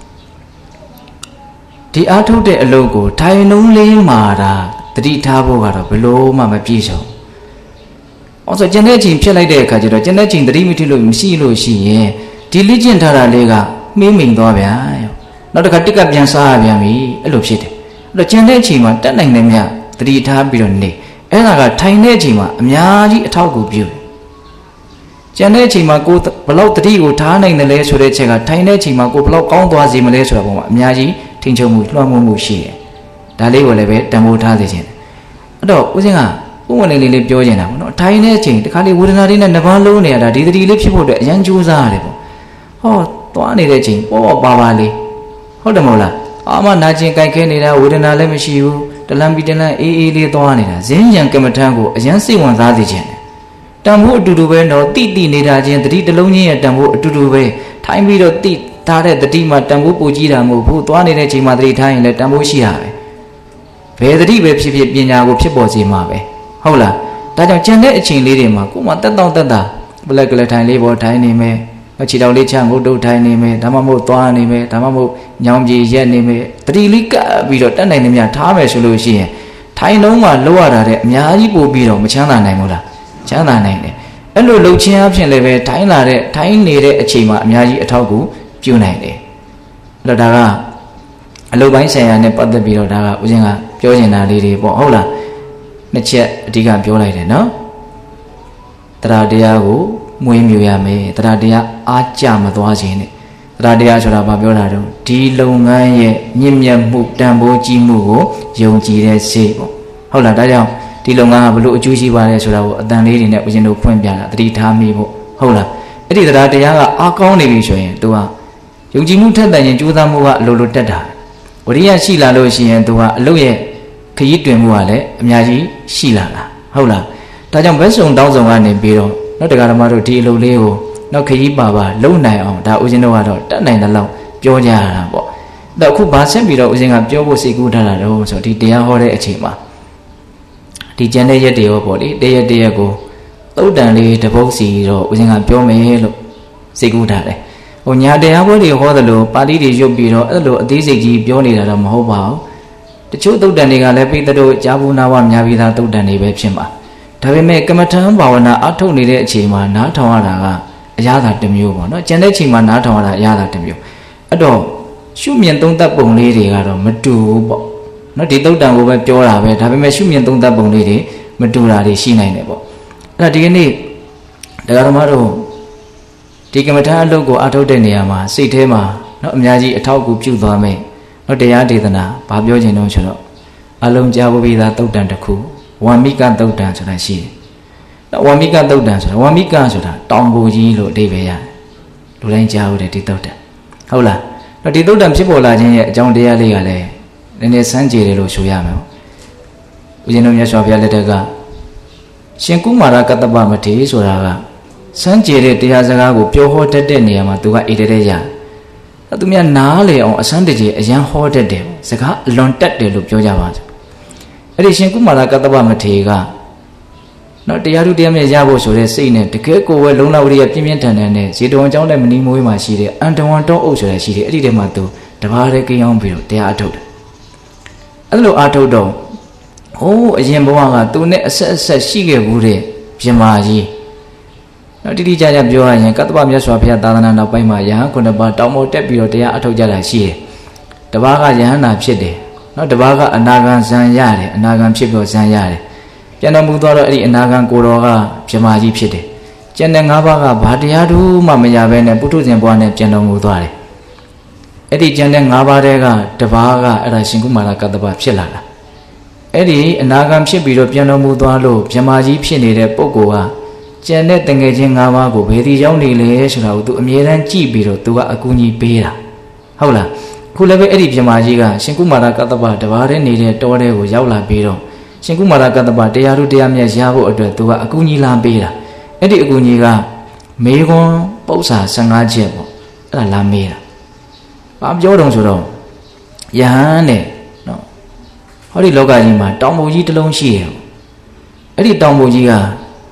ဒီအားထုတ်တဲ့အလုပ်ကိုထိုင်နှုံးလေးမှာတာတတိထားဖို့ကတော့ဘယ်လိုမှမပြည့်စုံ။အော်ဆိုကျန်တဲ့ချိန်ဖြစ်လိုက်တဲ့အခါကျတော့ကျန်တဲ့ချိန်တတိမထိလို့မရှိလို့ရှိရင်ဒီလိကျင့်ထားတာလေးကမှေးမိန်သွားဗျာ။နောက်တစ်ခါတက်ကပြန်စားရပြန်ပြီအဲ့လိုဖြစ်တယ်။အဲ့တော့ကျန်တဲ့ချိန်မှာတက်နိုင်တယ်မြတတိထားပြီးတော့နေအဲ့ဒါကထိုင်တဲ့ချိန်မှာအများကြီးအထောက်အကူပြုတယ်။ကျန်တဲ့ချိန်မှာကိုဘလောက်တတိကိုထားနိုင်တယ်လဲဆိုတဲ့ချက်ကထိုင်တဲ့ချိန်မှာကိုဘလောက်ကောင်းသွားစေမလဲဆိုတာပုံမှာအများကြီးထိန်ချုံမှုလွှမ်းမိုးမှုရှိတယ်။ဒါလေးကိုလည်းပဲတန်ဖိုးထားစေခြင်း။အဲ့တော့ဦးစင်းကဥဝင်လေးလေးပြောနေတာပေါ့နော်။ထိုင်တဲ့အချိန်တခါလေးဝေဒနာလေးနဲ့နှပါလုံးနေရတာဒီတတိလေးဖြစ်ဖို့အတွက်အရန်ကြိုးစားရတယ်ပေါ့။ဟောသွားနေတဲ့အချိန်ပေါ့ပေါ့ပါပါလေးဟုတ်တယ်မဟုတ်လား။အာမနာကျင်ကြိုက်ခဲနေတာဝေဒနာလည်းမရှိဘူး။တလန်ပြီးတလန်အေးအေးလေးသွားနေတာဇင်းကြံကမ္မထံကိုအရန်စိတ်ဝင်စားစေခြင်း။တန်ဖိုးအတူတူပဲတော့တိတိနေတာချင်းတတိတလုံးချင်းရဲ့တန်ဖိုးအတူတူပဲထိုင်ပြီးတော့တိထားတဲ့တတိမှာတန်ဖိုးပူကြီးတာမဟုတ်ဘူးသွားနေတဲ့အချိန်မှာတတိထားရင်လည်းတန်ဖိုးရှိရပဲဘယ်တတိပဲဖြစ်ဖြစ်ပညာကိုဖြစ်ပေါ်စေမှာပဲဟုတ်လားဒါကြောင့်ကျန်တဲ့အချိန်လေးတွေမှာကိုယ်မှတက်တောင့်တက်တာဘလက်ကလေးထိုင်လေးပေါ်ထိုင်နေမယ်ခြေတော်လေးချငုတ်တုတ်ထိုင်နေမယ်ဒါမှမဟုတ်သွားနေမယ်ဒါမှမဟုတ်ညောင်ပြေရက်နေမယ်တတိလေးကပ်ပြီးတော့တက်နိုင်နေမြထားမယ်ဆိုလို့ရှိရင်ထိုင်လုံးမှာလောက်ရတာတဲ့အများကြီးပို့ပြီးတော့မချမ်းသာနိုင်ဘူးလားချမ်းသာနိုင်တယ်အဲ့လိုလှုပ်ခြင်းအဖြစ်လည်းပဲထိုင်လာတဲ့ထိုင်နေတဲ့အချိန်မှာအများကြီးအထောက်အကူပြုနိုင်တယ်အဲ့တော့ဒါကအလုပ်ပိုင်းဆိုင်ရာနဲ့ပတ်သက်ပြီးတော့ဒါကဦးဇင်းကပြောနေတာလေးတွေပေါ့ဟုတ်လားနှစ်ချက်အဓိကပြောလိုက်တယ်နော်တရားတရားကိုမွေးမြူရမယ်တရားတရားအားကြမသွားခြင်းနဲ့တရားတရားဆိုတာဘာပြောတာတော့ဒီလုပ်ငန်းရဲ့ညဉ့်ညက်မှုတန်ဖိုးကြီးမှုကိုယုံကြည်တဲ့စိတ်ပေါ့ဟုတ်လားဒါကြောင့်ဒီလုပ်ငန်းကဘလို့အကျိုးရှိပါလဲဆိုတာကိုအတန်လေးတွေနဲ့ဦးဇင်းတို့ဖွင့်ပြတာတတိထားမိဖို့ဟုတ်လားအဲ့ဒီတရားတရားကအားကောင်းနေပြီဆိုရင်သူကယုံကြည်မှုထက်တန်ရင်ကြိုးစားမှုကအလိုလိုတက်တာဝရိယရှိလာလို့ရှိရင်သူကအလုပ်ရဲ့ခရီးတွင်မှုကလည်းအများကြီးရှိလာတာဟုတ်လားဒါကြောင့်ဘက်စုံတောင်းဆောင်ကနေပြီးတော့နောက်တရားဓမ္မတို့ဒီအလုပ်လေးကိုနောက်ခရီးပါပါလုံနိုင်အောင်ဒါဦးဇင်းတို့ကတော့တတ်နိုင်တဲ့လောက်ပြောကြရတာပေါ့ဒါအခုဘာဆက်ပြီးတော့ဦးဇင်းကပြောဖို့စိတ်ကူးထားတာတော့ဆိုဒီတရားဟောတဲ့အချိန်မှာဒီကျန်တဲ့ရက်တွေရောပေါ့လေတရက်တရက်ကိုသုတ်တန်လေးတပုတ်စီတော့ဦးဇင်းကပြောမယ်လို့စိတ်ကူးထားတယ်ဟိုညာတရားပွဲတွေဟောသလိုပါဠိတွေရွတ်ပြီးတော့အဲ့လိုအသေးစိတ်ကြီးပြောနေတာတော့မဟုတ်ပါဘူးတချို့သုတ်တန်တွေကလည်းပိဿတို့ကြားဘူးနာဝများပြီးသားသုတ်တန်တွေပဲဖြစ်မှာဒါပေမဲ့ကမ္မထံဘာဝနာအထုတ်နေတဲ့အချိန်မှာနားထောင်ရတာကအရာသာတစ်မျိုးပေါ့နော်ကျန်တဲ့အချိန်မှာနားထောင်ရတာအရာသာတစ်မျိုးအဲ့တော့ရှုမြင်သုံးသပ်ပုံလေးတွေကတော့မတူဘူးပေါ့နော်ဒီသုတ်တန်ကိုပဲပြောတာပဲဒါပေမဲ့ရှုမြင်သုံးသပ်ပုံလေးတွေမတူတာတွေရှိနိုင်တယ်ပေါ့အဲ့ဒါဒီကနေ့တရားဓမ္မတို့ဒီကမ္မထံအလုပ်ကိုအထုတ်တဲ့နေရာမှာစိတ်ထဲမှာနော်အများကြီးအထောက်အကူပြုသွားမယ်နော်တရားဒေသနာဘာပြောချင်တော့ဆိုတော့အလုံးကြားဖို့ပြီးသားသုတ်တန်တစ်ခုဝါမိကသုတ်တန်ဆိုတာရှိတယ်။ဝါမိကသုတ်တန်ဆိုတာဝါမိကဆိုတာတောင်ကိုကြီးလို့အဓိပ္ပာယ်ရတယ်။လူတိုင်းကြားဟုတ်တယ်ဒီသုတ်တန်။ဟုတ်လား။တော့ဒီသုတ်တန်ဖြစ်ပေါ်လာခြင်းရဲ့အကြောင်းတရားလေးကလည်းနည်းနည်းစမ်းကြည့်တယ်လို့ဆိုရမယ်။ဦးဇင်းတို့မြတ်စွာဘုရားလက်ထက်ကရှင်ကုမာရကတ္တပမထေရဆိုတာကစမ်းကြည့်တဲ့တရားစကားကိုပြောဟောတတ်တဲ့နေရာမှာသူကအေးတဲ့ရ။အဲသူများနားလေအောင်အစမ်းတကြီးအရန်ဟောတတ်တယ်။စကားအလွန်တတ်တယ်လို့ပြောကြပါစို့။အဲ့ဒီရှင်ကုမာရကတ္တပမထေရကနော်တရားသူတရားမြတ်ရဖို့ဆိုတဲ့စိတ်နဲ့တကယ်ကိုယ်ပဲလုံလဝရိယပြင်းပြင်းထန်ထန်နဲ့ဇေတဝန်ကျောင်းတဲ့မနီမွေးမှာရှိတဲ့အန်တဝန်တောအုပ်ဆိုတာရှိတယ်အဲ့ဒီထဲမှာသူတပါးတည်းကိန်းအောင်ပြီးတော့တရားအထုတ်တယ်အဲ့လိုအထုတ်တော့ဟိုးအရင်ဘဝကသူနဲ့အဆက်အဆက်ရှိခဲ့ဘူးတဲ့ပြမကြီးနော်တိတိကျကျပြောရရင်ကတ္တပမြတ်စွာဘုရားသာသနာနောက်ပိုင်းမှာယဟန်ခုနှစ်ပါးတောင်းပေါ်တက်ပြီးတော့တရားအထုတ်ကြတာရှိတယ်တပါးကယဟန်နာဖြစ်တယ်နော်တပါးကအနာဂံဇံရတယ်အနာဂံဖြစ်ပြီးဇံရတယ်ပြန်တော်မူသွားတော့အဲ့ဒီအနာဂံကိုတော်ကဗြဟ္မာကြီးဖြစ်တယ်ကျန်တဲ့၅ပါးကဘာတရားတူမှမရဘဲနဲ့ပုထုဇဉ်ဘဝနဲ့ပြန်တော်မူသွားတယ်အဲ့ဒီကျန်တဲ့၅ပါးတည်းကတပါးကအဲ့ဒါရှင်ကုမာရကတ္တပဖြစ်လာတာအဲ့ဒီအနာဂံဖြစ်ပြီးတော့ပြန်တော်မူသွားလို့ဗြဟ္မာကြီးဖြစ်နေတဲ့ပုဂ္ဂိုလ်ကကျန်တဲ့တငယ်ချင်း၅ပါးကိုဘယ်ဒီရောက်နေလဲဆိုတာကိုသူအမြဲတမ်းကြည့်ပြီးတော့သူကအကူအညီပေးတာဟုတ်လားခုလည်းပဲအဲ့ဒီဗြဟ္မာကြီးကရှင်ကုမာရကတ္တပတပါးတည်းနေတဲ့တောထဲကိုရောက်လာပြီးတော့ရှင်ကုမာရကတ္တပတရားသူတရားမြတ်ရဖို့အတွက်သူကအကူအညီလာပေးတာအဲ့ဒီအကူအညီကမေခွန်းပု္ပ္ပာ၁၅ချက်ပေါ့အဲ့ဒါလာမေးတာဘာပြောတုံဆိုတော့ယဟန်နဲ့နော်ဟောဒီလောကကြီးမှာတောင်ပုံကြီးတစ်လုံးရှိတယ်အဲ့ဒီတောင်ပုံကြီးက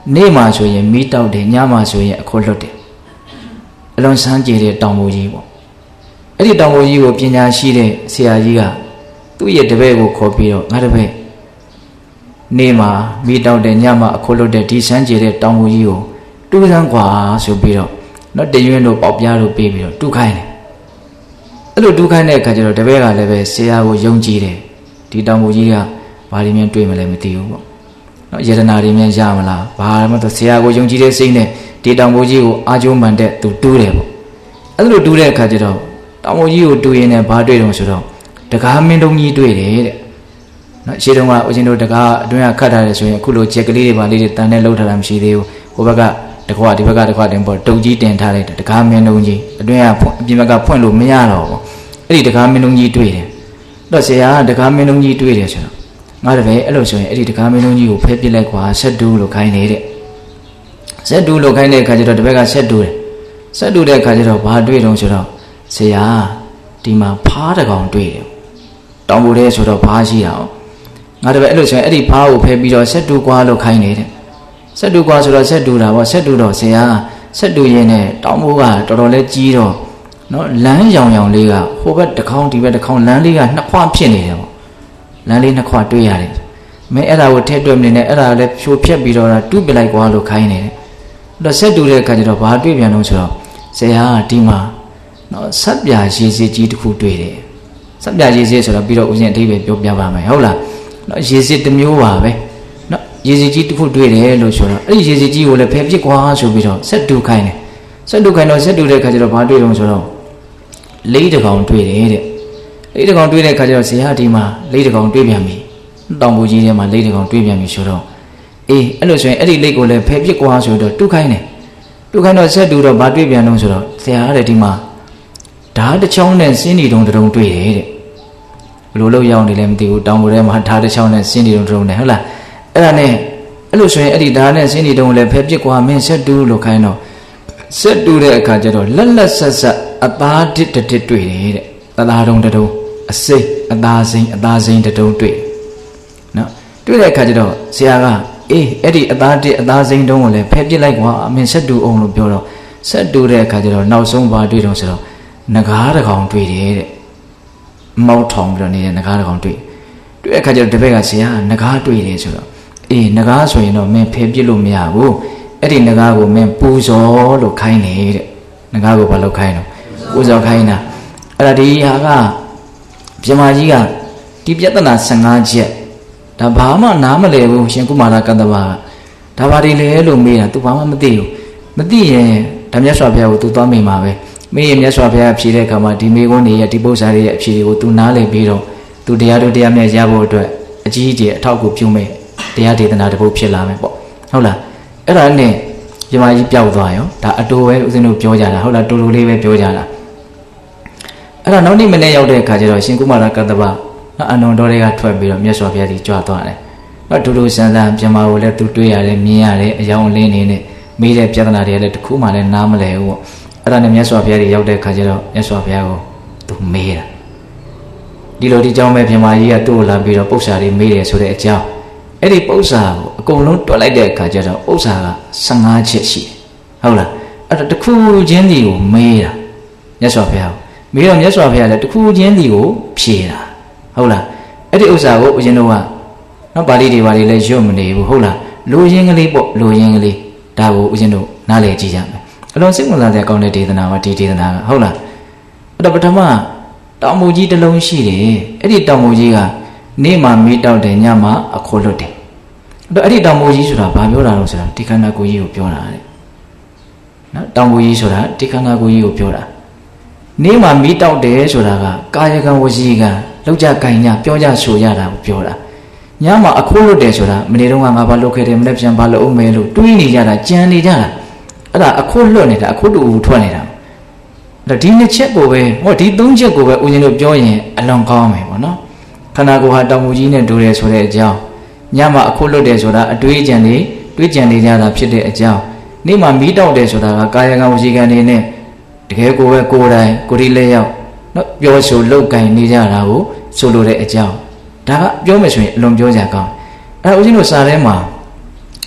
နေမှာဆိုရင်မီးတောက်တယ်ညမှာဆိုရင်အခိုးလွတ်တယ်အလွန်ဆန်းကြည်တဲ့တောင်ပေါ်ကြီးပေါ့အဲ့ဒီတောင်ပေါ်ကြီးကိုပညာရှိတဲ့ဆရာကြီးကသူ့ရဲ့တပည့်ကိုခေါ်ပြီးတော့ငါတပည့်နေမှာမီးတောက်တယ်ညမှာအခိုးလွတ်တယ်ဒီဆန်းကြည်တဲ့တောင်ပေါ်ကြီးကိုတူးစမ်းกว่าဆိုပြီးတော့နော်တရွင်းတို့ပေါက်ပြားတို့ပေးပြီးတော့တူးခိုင်းတယ်အဲ့လိုတူးခိုင်းတဲ့အခါကျတော့တပည့်ကလည်းပဲဆရာကိုယုံကြည်တယ်ဒီတောင်ပေါ်ကြီးကဘာတွေများတွေ့မလဲမသိဘူးပေါ့နော်ယတနာတွေများရမလားဘာမှတော့ဆရာကိုယုံကြည်တဲ့စိတ်နဲ့ဒီတောင်ပေါ်ကြီးကိုအာကျိုးမှန်တဲ့သူတူးတယ်ပေါ့အဲ့လိုတူးတဲ့အခါကျတော့တောင်ပေါ်ကြီးကိုတူးရင်းနဲ့ဘာတွေ့တော့ဆိုတော့တကားမင်းတုံးကြီးတွေ့တယ်တဲ့နော်ရှေ့တုန်းကဦးဇင်းတို့တကားအတွင်းကခတ်ထားတယ်ဆိုရင်အခုလိုချက်ကလေးတွေပါလေးတွေတန်နဲ့လှုပ်ထားတာမရှိသေးဘူးဟိုဘက်ကတခွဒီဘက်ကတခွတင်ပေါ့တုံကြီးတင်ထားလိုက်တယ်တကားမင်းတုံးကြီးအတွင်းကဖွင့်အပြင်ဘက်ကဖွင့်လို့မရတော့ဘူးအဲ့ဒီတကားမင်းတုံးကြီးတွေ့တယ်တော့ဆရာကတကားမင်းတုံးကြီးတွေ့တယ်ဆိုတော့ငါတပည့်အဲ့လိုဆိုရင်အဲ့ဒီတကားမင်းတုံးကြီးကိုဖဲပစ်လိုက်ကွာဆက်တူးလို့ခိုင်းနေတဲ့ဆက်တူးလို့ခိုင်းတဲ့အခါကျတော့တပည့်ကဆက်တူးတယ်ဆက်တူးတဲ့အခါကျတော့ဘာတွေ့တော့ဆိုတော့ဆရာဒီမှာဖားတကောင်တွေ့တယ်တောင်ပေါ်ထဲဆိုတော့ဖားရှိတာငါတပည့်အဲ့လိုဆိုရင်အဲ့ဒီဖားကိုဖဲပြီးတော့ဆက်တူးကွာလို့ခိုင်းနေတဲ့ဆက်တူးကွာဆိုတော့ဆက်တူးတာပေါ့ဆက်တူးတော့ဆရာဆက်တူးရင်းနဲ့တောင်ပေါ်ကတော်တော်လေးကြီးတော့နော်လမ်းရောင်ရောင်လေးကဟိုဘက်တစ်ခေါင်းဒီဘက်တစ်ခေါင်းလမ်းလေးကနှစ်ခွဖြစ်နေတယ်ပေါ့လမ်းလေးနှစ်ခွတွေ့ရတယ်မင်းအဲ့ဒါကိုထည့်တွက်နေနဲ့အဲ့ဒါလည်းဖြိုဖြက်ပြီးတော့တူးပလိုက်ကွာလို့ခိုင်းနေတယ်အဲ့တော့ဆက်တူးတဲ့အခါကျတော့ဘာတွေ့ပြန်လို့ဆိုတော့ဆရာကဒီမှာနော်ဆက်ပြာရေးစေးကြီးတစ်ခုတွေ့တယ်ဆက်ပြာရေးစေးဆိုတော့ပြီးတော့ဦးဇင်းအဓိပ္ပာယ်ပြောပြပါမယ်ဟုတ်လားနော်ရေးစေးတစ်မျိုးပါပဲနော်ရေးစေးကြီးတစ်ခုတွေ့တယ်လို့ဆိုတော့အဲ့ဒီရေးစေးကြီးကိုလည်းဖယ်ပစ်ကွာဆိုပြီးတော့ဆက်တူးခိုင်းတယ်ဆက်တူးခိုင်းတော့ဆက်တူးတဲ့အခါကျတော့ဘာတွေ့တော့ဆိုတော့လေးတကောင်တွေ့တယ်တဲ့လေးတကောင်တွေ့တဲ့အခါကျတော့ဇေယျဒီမှာလေးတကောင်တွေ့ပြန်ပြီတောင်ပူကြီးထဲမှာလေးတကောင်တွေ့ပြန်ပြီဆိုတော့အေးအဲ့လိုဆိုရင်အဲ့ဒီလေးကိုလည်းဖယ်ပစ်ကွာဆိုတော့တူးခိုင်းတယ်တူးခိုင်းတော့ဆက်တူးတော့ဘာတွေ့ပြန်တော့ဆိုတော့ဇေယျတဲ့ဒီမှာဓာတ်တစ်ချောင်းနဲ့စင်းဒီတုံတုံတွေ့တယ်တဲ့ဘယ်လိုလုပ်ရောက်နေလဲမသိဘူးတောင်ပူထဲမှာဓာတ်တစ်ချောင်းနဲ့စင်းဒီတုံတုံနဲ့ဟုတ်လားအဲ့ဒါနဲ့အဲ့လိုဆိုရင်အဲ့ဒီဓာတ်နဲ့စင်းဒီတုံလည်းဖယ်ပစ်ကွာမင်းဆက်တူးလို့ခိုင်းတော့ဆက်တူးတဲ့အခါကျတော့လက်လက်ဆက်ဆက်အသားတစ်တစ်တွေ့တယ်တဲ့သသားတုံတုံအစိမ့်အသားစိမ့်အသားစိမ့်တုံတွေ့နော်တွေ့တဲ့အခါကျတော့ဆရာကအေးအဲ့ဒီအသားတစ်အသားစိမ့်တုံကိုလည်းဖယ်ပစ်လိုက်ကွာအမင်းဆက်တူအောင်လို့ပြောတော့ဆက်တူတဲ့အခါကျတော့နောက်ဆုံးဘာတွေ့တော့ဆိုတော့ငကားတစ်ကောင်တွေ့တယ်တဲ့မောက်ထောင်ပြီးတော့နေတဲ့ငကားတစ်ကောင်တွေ့တွေ့တဲ့အခါကျတော့တပည့်ကဆရာငကားတွေ့တယ်ဆိုတော့အေးငကားဆိုရင်တော့မင်းဖယ်ပစ်လို့မရဘူးအဲ့ဒီငကားကိုမင်းပူဇော်လို့ခိုင်းနေတဲ့ငကားကိုဘာလို့ခိုင်းတော့ပူဇော်ခိုင်းတာအဲ့ဒါဒီဟာကပြမကြီးကဒီပြဿနာဆယ်ငါးချက်ဒါဘာမှနားမလည်ဘူးရှင်ကုမာရကတ္တဗာဒါဘာတွေလဲလို့မေးတာ तू ဘာမှမသိဘူးမသိရင်ဓမြတ်စွာဘုရားကို तू သွားမိမှာပဲမေးရင်မြတ်စွာဘုရားဖြေတဲ့အခါမှာဒီမေခွန်းတွေရဲ့ဒီပု္ပ္ပာတွေရဲ့အဖြေတွေကို तू နားလည်ပြီးတော့ तू တရားတို့တရားမြတ်ရဖို့အတွက်အကြီးအကျယ်အထောက်အကူပြုမဲ့တရားဒေသနာတစ်ပုဒ်ဖြစ်လာမယ်ပေါ့ဟုတ်လားအဲ့ဒါနဲ့ပြမကြီးပျောက်သွားရောဒါအတူပဲဦးဇင်းတို့ပြောကြတာဟုတ်လားတူတူလေးပဲပြောကြတာအဲ့တော့နောက်နေ့မနေ့ရောက်တဲ့အခါကျတော့ရှင်ကုမာရကတ္တဗနော်အနုံတော်တွေကထွက်ပြီးတော့မြတ်စွာဘုရားကြီးကြွသွားတယ်နော်တူတူဆန်းဆန်းပြမကိုလည်းသူတွေ့ရတယ်မြင်ရတယ်အယောင်လင်းနေနဲ့မေးတဲ့ပြဿနာတွေလည်းတစ်ခုမှလည်းနားမလည်ဘူးပေါ့အဲ့ဒါနဲ့မြတ်စွာဘုရားကြီးရောက်တဲ့အခါကျတော့မြတ်စွာဘုရားကိုသူမေးတာဒီလိုဒီကြောင့်ပဲပြမကြီးကသူ့ကိုလာပြီးတော့ပု္ပ္ပာတွေမေးတယ်ဆိုတဲ့အကြောင်းအဲ့ဒီပု္ပ္ပာကိုအကုန်လုံးတွက်လိုက်တဲ့အခါကျတော့ပု္ပ္ပာကဆယ်ငါးချက်ရှိတယ်ဟုတ်လားအဲ့ဒါတစ်ခုချင်းစီကိုမေးတာမြတ်စွာဘုရားမေးတော့မြတ်စွာဘုရားလည်းတစ်ခုချင်းစီကိုဖြေတာဟုတ်လားအဲ့ဒီဥစ္စာကိုဦးဇင်းတို့ကနော်ပါဠိတွေပါလေလည်းရွတ်မနေဘူးဟုတ်လားလူရင်းကလေးပေါ့လူရင်းကလေးဒါကိုဦးဇင်းတို့နားလည်ကြည့်ကြမယ်အလွန်စိတ်ဝင်စားတဲ့အကောင်းတဲ့ဒေသနာပါဒီဒေသနာကဟုတ်လားအဲ့တော့ပထမတောင်မူကြီးတစ်လုံးရှိတယ်အဲ့ဒီတောင်မူကြီးကနေ့မှမီးတောက်တယ်ညမှအခိုးလွတ်တယ်အဲ့ဒီတောင်မူကြီးဆိုတာဘာပြောတာလဲဆိုတာဒီခန္ဓာကိုယ်ကြီးကိုပြောတာတဲ့နော်တောင်မူကြီးဆိုတာဒီခန္ဓာကိုယ်ကြီးကိုပြောတာနေ့မှမီးတောက်တယ်ဆိုတာကကာယကံဝစီကံလောက်ကြကင်ညပြောကြဆိုရတာကိုပြောတာညမှာအခိုးလွတ်တယ်ဆိုတာမနေ့တုန်းကငါဘာလုပ်ခဲ့တယ်မနေ့ပြန်ဘာလုပ်အောင်မဲလို့တွေးနေကြတာကြံနေကြတာအဲ့ဒါအခိုးလွတ်နေတာအခိုးတူထွက်နေတာအဲ့ဒီနှစ်ချက်ကိုပဲဟောဒီသုံးချက်ကိုပဲဦးဇင်းတို့ပြောရင်အလွန်ကောင်းမယ်ပေါ့နော်ခန္ဓာကိုယ်ဟာတောင်မူကြီးနဲ့တူတယ်ဆိုတဲ့အကြောင်းညမှာအခိုးလွတ်တယ်ဆိုတာအတွေးကြံနေတွေးကြံနေကြတာဖြစ်တဲ့အကြောင်းနေ့မှာမီးတောက်တယ်ဆိုတာကကာယကံဝစီကံနေနဲ့တကယ်ကိုပဲကိုယ်တိုင်ကိုယ်ဒီလက်ရောက်နော်ပြောဆိုလောက်ကင်နေကြတာကိုဆိုလိုတဲ့အကြောင်းဒါကပြောမယ်ဆိုရင်အလွန်ပြောကြကောင်းအဲ့ဒါဦးဇင်းတို့စာထဲမှာ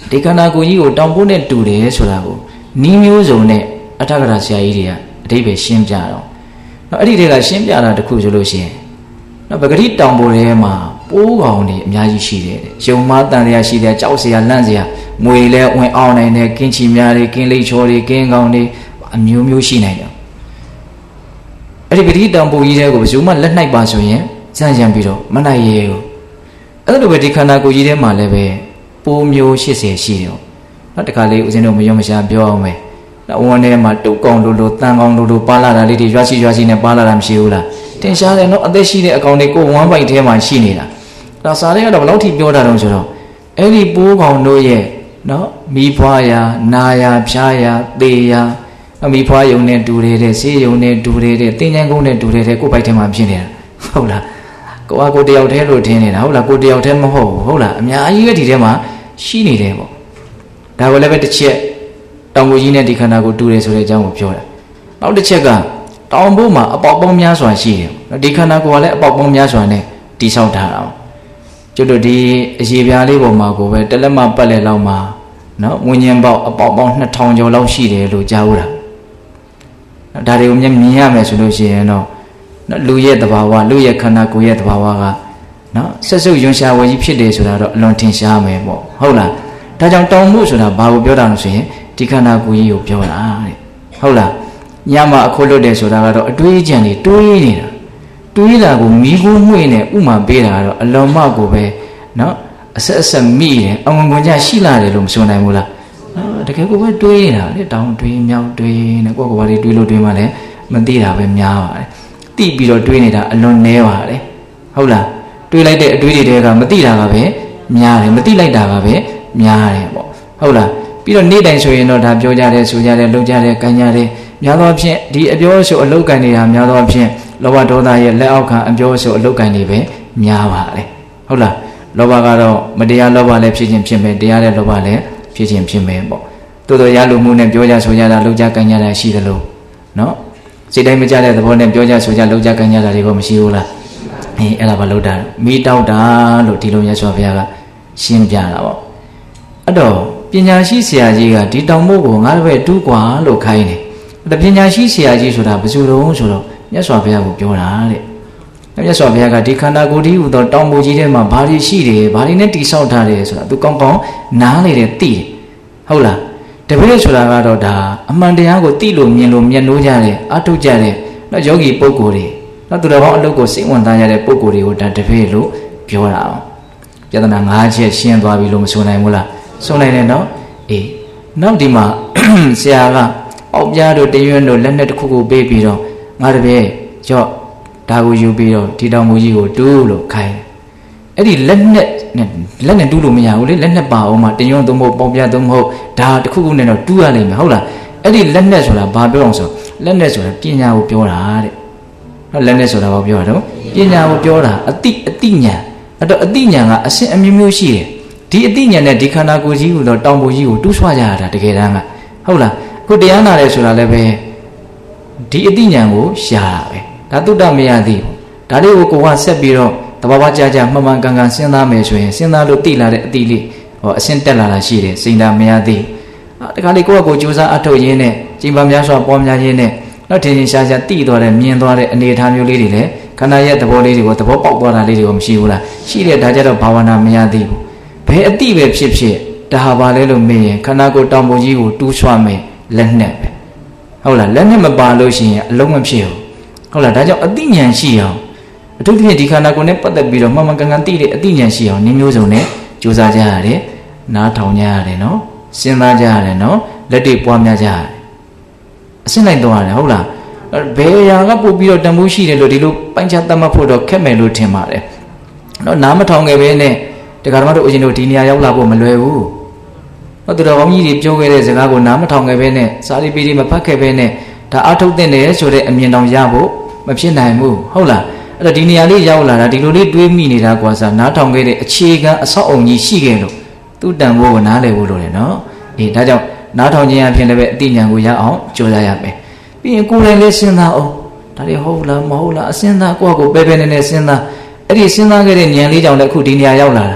ဒီခန္ဓာကိုယ်ကြီးကိုတောင်ပိုးနဲ့တူတယ်ဆိုတာကိုနီးမျိုးစုံနဲ့အထက်ကရာဆရာကြီးတွေကအတိပ္ပယ်ရှင်းပြတော့နော်အဲ့ဒီတွေကရှင်းပြတာတခုဆိုလို့ရှိရင်နော်ပဂတိတောင်ပိုးထဲမှာပိုးကောင်တွေအများကြီးရှိတယ်တဲ့ယုံမတန်တရားရှိတယ်ကြောက်စရာလန့်စရာမွေလဲဝင်အောင်နိုင်တယ်ကင်းချီများတွေကင်းလိတ်ချောတွေကင်းကောင်တွေအမျိုးမျိုးရှိနိုင်တယ်အဲ့ဒီပဂတိတောင်ပိုးကြီးတွေကိုဘယ်သူမှလက်နိုင်ပါဆိုရင်စမ်းကြံပြီးတော့မနိုင်ရဘူးအဲ့လိုပဲဒီခန္ဓာကိုယ်ကြီးထဲမှာလည်းပဲပိုးမျိုး၈၀ရှိတယ်နော်တခါလေးဦးဇင်းတို့မယုံမရှာပြောအောင်မယ်နော်ဝန်ထဲမှာတုတ်ကောင်လိုလိုတန်ကောင်လိုလိုပါလာတာလေးတွေရွာရှိရွာရှိနဲ့ပါလာတာမရှိဘူးလားတင်ရှားတယ်နော်အသက်ရှိတဲ့အကောင်တွေကိုဝမ်းပိုက်ထဲမှာရှိနေတာဒါစားတဲ့ကတော့ဘယ်လောက်ထိပြောတာတုံးဆိုတော့အဲ့ဒီပိုးကောင်တို့ရဲ့နော်မိဖွားရာနာရာဖြားရာသေရာမိဖွားယုံနဲ့တူတယ်ဆေးယုံနဲ့တူတယ်တင်ញံကုန်းနဲ့တူတယ်ကိုယ်ပိုက်ထဲမှာဖြစ်နေတာဟုတ်လားကိုကကိုတယောက်တည်းလို့ထင်နေတာဟုတ်လားကိုတယောက်တည်းမဟုတ်ဘူးဟုတ်လားအများကြီးပဲဒီထဲမှာရှိနေတယ်ပေါ့ဒါကိုလည်းပဲတစ်ချက်တောင်ကိုကြီးနဲ့ဒီခန္ဓာကိုတူတယ်ဆိုတဲ့အကြောင်းကိုပြောတာနောက်တစ်ချက်ကတောင်ဘိုးမှာအပေါက်ပေါင်းများစွာရှိတယ်ဒီခန္ဓာကိုယ်ကလည်းအပေါက်ပေါင်းများစွာနဲ့တည်ဆောက်ထားတာကျွတ်တို့ဒီအရေပြားလေးပေါ်မှာကိုပဲတလက်မပတ်လက်လောက်မှာနော်ဝิญဉ္ပေါက်အပေါက်ပေါင်းနှစ်ထောင်ကျော်လောက်ရှိတယ်လို့ကြားဦးတာဒါတွေကိုမြင်မြင်ရမယ်ဆိုလို့ရှိရင်တော့နော်လူရဲ့သဘာဝလူရဲ့ခန္ဓာကိုယ်ရဲ့သဘာဝကနော်ဆက်စုပ်ယွန်ရှာဝယ်ကြီးဖြစ်တယ်ဆိုတာတော့အလွန်ထင်ရှားမယ်ပေါ့ဟုတ်လားဒါကြောင့်တောင်းမှုဆိုတာဘာကိုပြောတာလို့ဆိုရင်ဒီခန္ဓာကိုယ်ကြီးကိုပြောတာတဲ့ဟုတ်လားညမှာအခုလွတ်တယ်ဆိုတာကတော့အတွေးကြံတွေတွေးနေတာတွေးတာကိုမီးကူးမှွေနဲ့ဥမာပေးတာကတော့အလွန်မှကိုပဲနော်အဆက်အဆက်မိတယ်အဝင်ဝင်ကြရှိလာတယ်လို့မဆိုနိုင်ဘူးလားနော်တကယ်ကိုပဲတွေးနေတာလေတောင်းတွေးမြောက်တွေးနဲ့ကိုယ့်ကိုယ်ဘာတွေတွေးလို့တွေးမှလည်းမသိတာပဲများပါတယ်တိပြီးတော့တွေးနေတာအလွန်နည်းပါတယ်ဟုတ်လားတွေးလိုက်တဲ့အတွေးတွေကမသိတာကပဲများတယ်မသိလိုက်တာကပဲများတယ်ပေါ့ဟုတ်လားပြီးတော့နေ့တိုင်းဆိုရင်တော့ဒါပြောကြတယ်ဆိုကြတယ်လုပ်ကြတယ်ကန်ကြတယ်များသောအားဖြင့်ဒီအပြောအဆိုအလုပ်ကန်နေတာများသောအားဖြင့်လောဘဒေါသရဲ့လက်အောက်ခံအပြောအဆိုအလုပ်ကန်တွေပဲများပါတယ်ဟုတ်လားလောဘကတော့မတရားလောဘလည်းဖြစ်ခြင်းဖြစ်မယ်တရားတဲ့လောဘလည်းဖြစ်ခြင်းဖြစ်မယ်ပေါ့တိုးတော်ရလိုမှုနဲ့ပြောကြဆိုကြတာလုပ်ကြကန်ကြတာရှိတယ်လို့နော်စိတ်တိုင်းမကြတဲ့သဘောနဲ့ပြောကြဆိုကြလုပ်ကြကန်ကြတာတွေကမရှိဘူးလားအေးအဲ့ဒါဘာလို့တာမိတောက်တာလို့ဒီလိုမြတ်စွာဘုရားကရှင်းပြတာပေါ့အဲ့တော့ပညာရှိဆရာကြီးကဒီတောင်မို့ကိုငါတို့ပဲတူးกว่าလို့ခိုင်းတယ်အဲ့ဒါပညာရှိဆရာကြီးဆိုတာဘယ်သူတုံးဆိုတော့မြတ်စွာဘုရားကိုပြောတာတဲ့မြတ်စွာဘုရားကဒီခန္ဓာကိုယ်ဒီဟူသောတောင်မို့ကြီးထဲမှာဘာတွေရှိတယ်ဘာတွေနဲ့တိဆောက်ထားတယ်ဆိုတာသူကောင်းကောင်းနားလေတယ်သိတယ်ဟုတ်လားတပည့်ဆိုတာကတော့ဒါအမှန်တရားကိုသိလို့မြင်လို့မျက်နှိုးကြတယ်အထုတ်ကြတယ်နော်ယောဂီပုဂ္ဂိုလ်တွေနော်သူတော်ကောင်းအလုပ်ကိုစိတ်ဝင်စားရတဲ့ပုဂ္ဂိုလ်တွေကိုဒါတပည့်လို့ပြောတာအောင်ပြဿနာ၅ချက်ရှင်းသွားပြီလို့မဆိုနိုင်ဘူးလားဆိုနိုင်တယ်နော်အေးနောက်ဒီမှာဆရာကအောက်ပြားတို့တရွန်းတို့လက်နဲ့တစ်ခုခုပေးပြီးတော့ငါတပည့်ရော့ဒါကိုယူပြီးတော့ဒီတောင်မူကြီးကိုတူးလို့ခိုင်းအဲ့ဒီလက်နဲ့လက်နဲ့တူးလို့မရဘူးလေလက်နဲ့ပါအောင်မှတရွန်းသုံးဖို့ပေါက်ပြားသုံးဖို့ဒါတစ်ခုခုနဲ့တော့တူးရလိမ့်မယ်ဟုတ်လားအဲ့ဒီလက်နဲ့ဆိုတာဘာပြောအောင်ဆိုလက်နဲ့ဆိုတာပညာကိုပြောတာတဲ့ဟုတ်လက်နဲ့ဆိုတာဘာပြောတာတော့ပညာကိုပြောတာအတိအတိညာအဲ့တော့အတိညာကအဆင့်အမျိုးမျိုးရှိတယ်ဒီအတိညာနဲ့ဒီခန္ဓာကိုယ်ကြီးကိုတော့တောင်ပေါ်ကြီးကိုတူးဆွရတာတကယ်တမ်းကဟုတ်လားခုတရားနာတယ်ဆိုတာလည်းပဲဒီအတိညာကိုရှာတာပဲဒါတုတ္တမယသိဒါလေးကိုကိုကဆက်ပြီးတော့တဘာဝကြကြမှန်မှန်ကန်ကန်စဉ်းစားမယ်ဆိုရင်စဉ်းစားလို့သိလာတဲ့အတိလေးဟောအရှင်းတက်လာတာရှိတယ်စိန်တာမယသိတခါလေကိုကကိုကြိုးစားအထုတ်ရင်းနဲ့ကြည်ပါများစွာပေါ်များရင်းနဲ့နောက်ထင်ထင်ရှားရှားသိသွားတဲ့မြင်သွားတဲ့အနေအထားမျိုးလေးတွေလည်းခန္ဓာရဲ့သဘောလေးတွေကိုသဘောပေါက်သွားတာလေးတွေကိုမရှိဘူးလားရှိတဲ့ဒါကြတော့ဘာဝနာမယသိဘူးဘယ်အတိပဲဖြစ်ဖြစ်ဒါဟာဘာလဲလို့မေးရင်ခန္ဓာကိုယ်တောင်ပေါ်ကြီးကိုတူးဆွမယ်လက်နဲ့ပဲဟုတ်လားလက်နဲ့မပါလို့ရှိရင်အလုံးမဖြစ်ဘူးဟုတ်လားဒါကြောင့်အတိဉာဏ်ရှိအောင်အထူးသဖြင့်ဒီခန္ဓာကိုယ်နဲ့ပတ်သက်ပြီးတော့မှန်မှန်ကန်ကန်သိတဲ့အတိဉာဏ်ရှိအောင်နည်းမျိုးစုံနဲ့ကြိုးစားကြရတယ်နားထောင်ကြရတယ်နော်စဉ်းစားကြရတယ်နော်လက်တွေပွားများကြရတယ်အစစ်လိုက်သွားရတယ်ဟုတ်လားဘယ်ရာကပို့ပြီးတော့တန်ဖိုးရှိတယ်လို့ဒီလိုပိုင်းခြားသတ်မှတ်ဖို့တော့ခက်မယ်လို့ထင်ပါတယ်နော်နားမထောင်ခဲ့ပဲနဲ့တရားဓမ္မတို့အရှင်တို့ဒီနေရာရောက်လာဖို့မလွယ်ဘူးဟောသူတော်ကောင်းကြီးတွေပြောခဲ့တဲ့စကားကိုနားမထောင်ခဲ့ပဲနဲ့စာရီပီတီမဖတ်ခဲ့ပဲနဲ့ဒါအထုတ်တဲ့တယ်ဆိုတဲ့အမြင်တောင်ရဖို့မဖြစ်နိုင်ဘူးဟုတ်လားအဲ့တော့ဒီနေရာလေးရောက်လာတာဒီလိုလေးတွေးမိနေတာကွာစားနားထောင်ခဲ့တဲ့အခြေခံအဆောက်အုံကြီးရှိခဲ့လို့သူ့တန်ဖိုးကိုနားလည်ဖို့လိုတယ်နော်အေးဒါကြောင့်နားထောင်ခြင်းအဖြစ်လည်းပဲအတိညာကိုရအောင်ကြိုးစားရမယ်ပြီးရင်ကိုယ်လည်းလေးစဉ်းစားအောင်ဒါတွေဟုတ်လားမဟုတ်လားအစဉ်းစားကိုယ့်ကိုပဲပဲနဲ့နဲ့စဉ်းစားအဲ့ဒီစဉ်းစားခဲ့တဲ့ဉာဏ်လေးကြောင့်လည်းအခုဒီနေရာရောက်လာတာ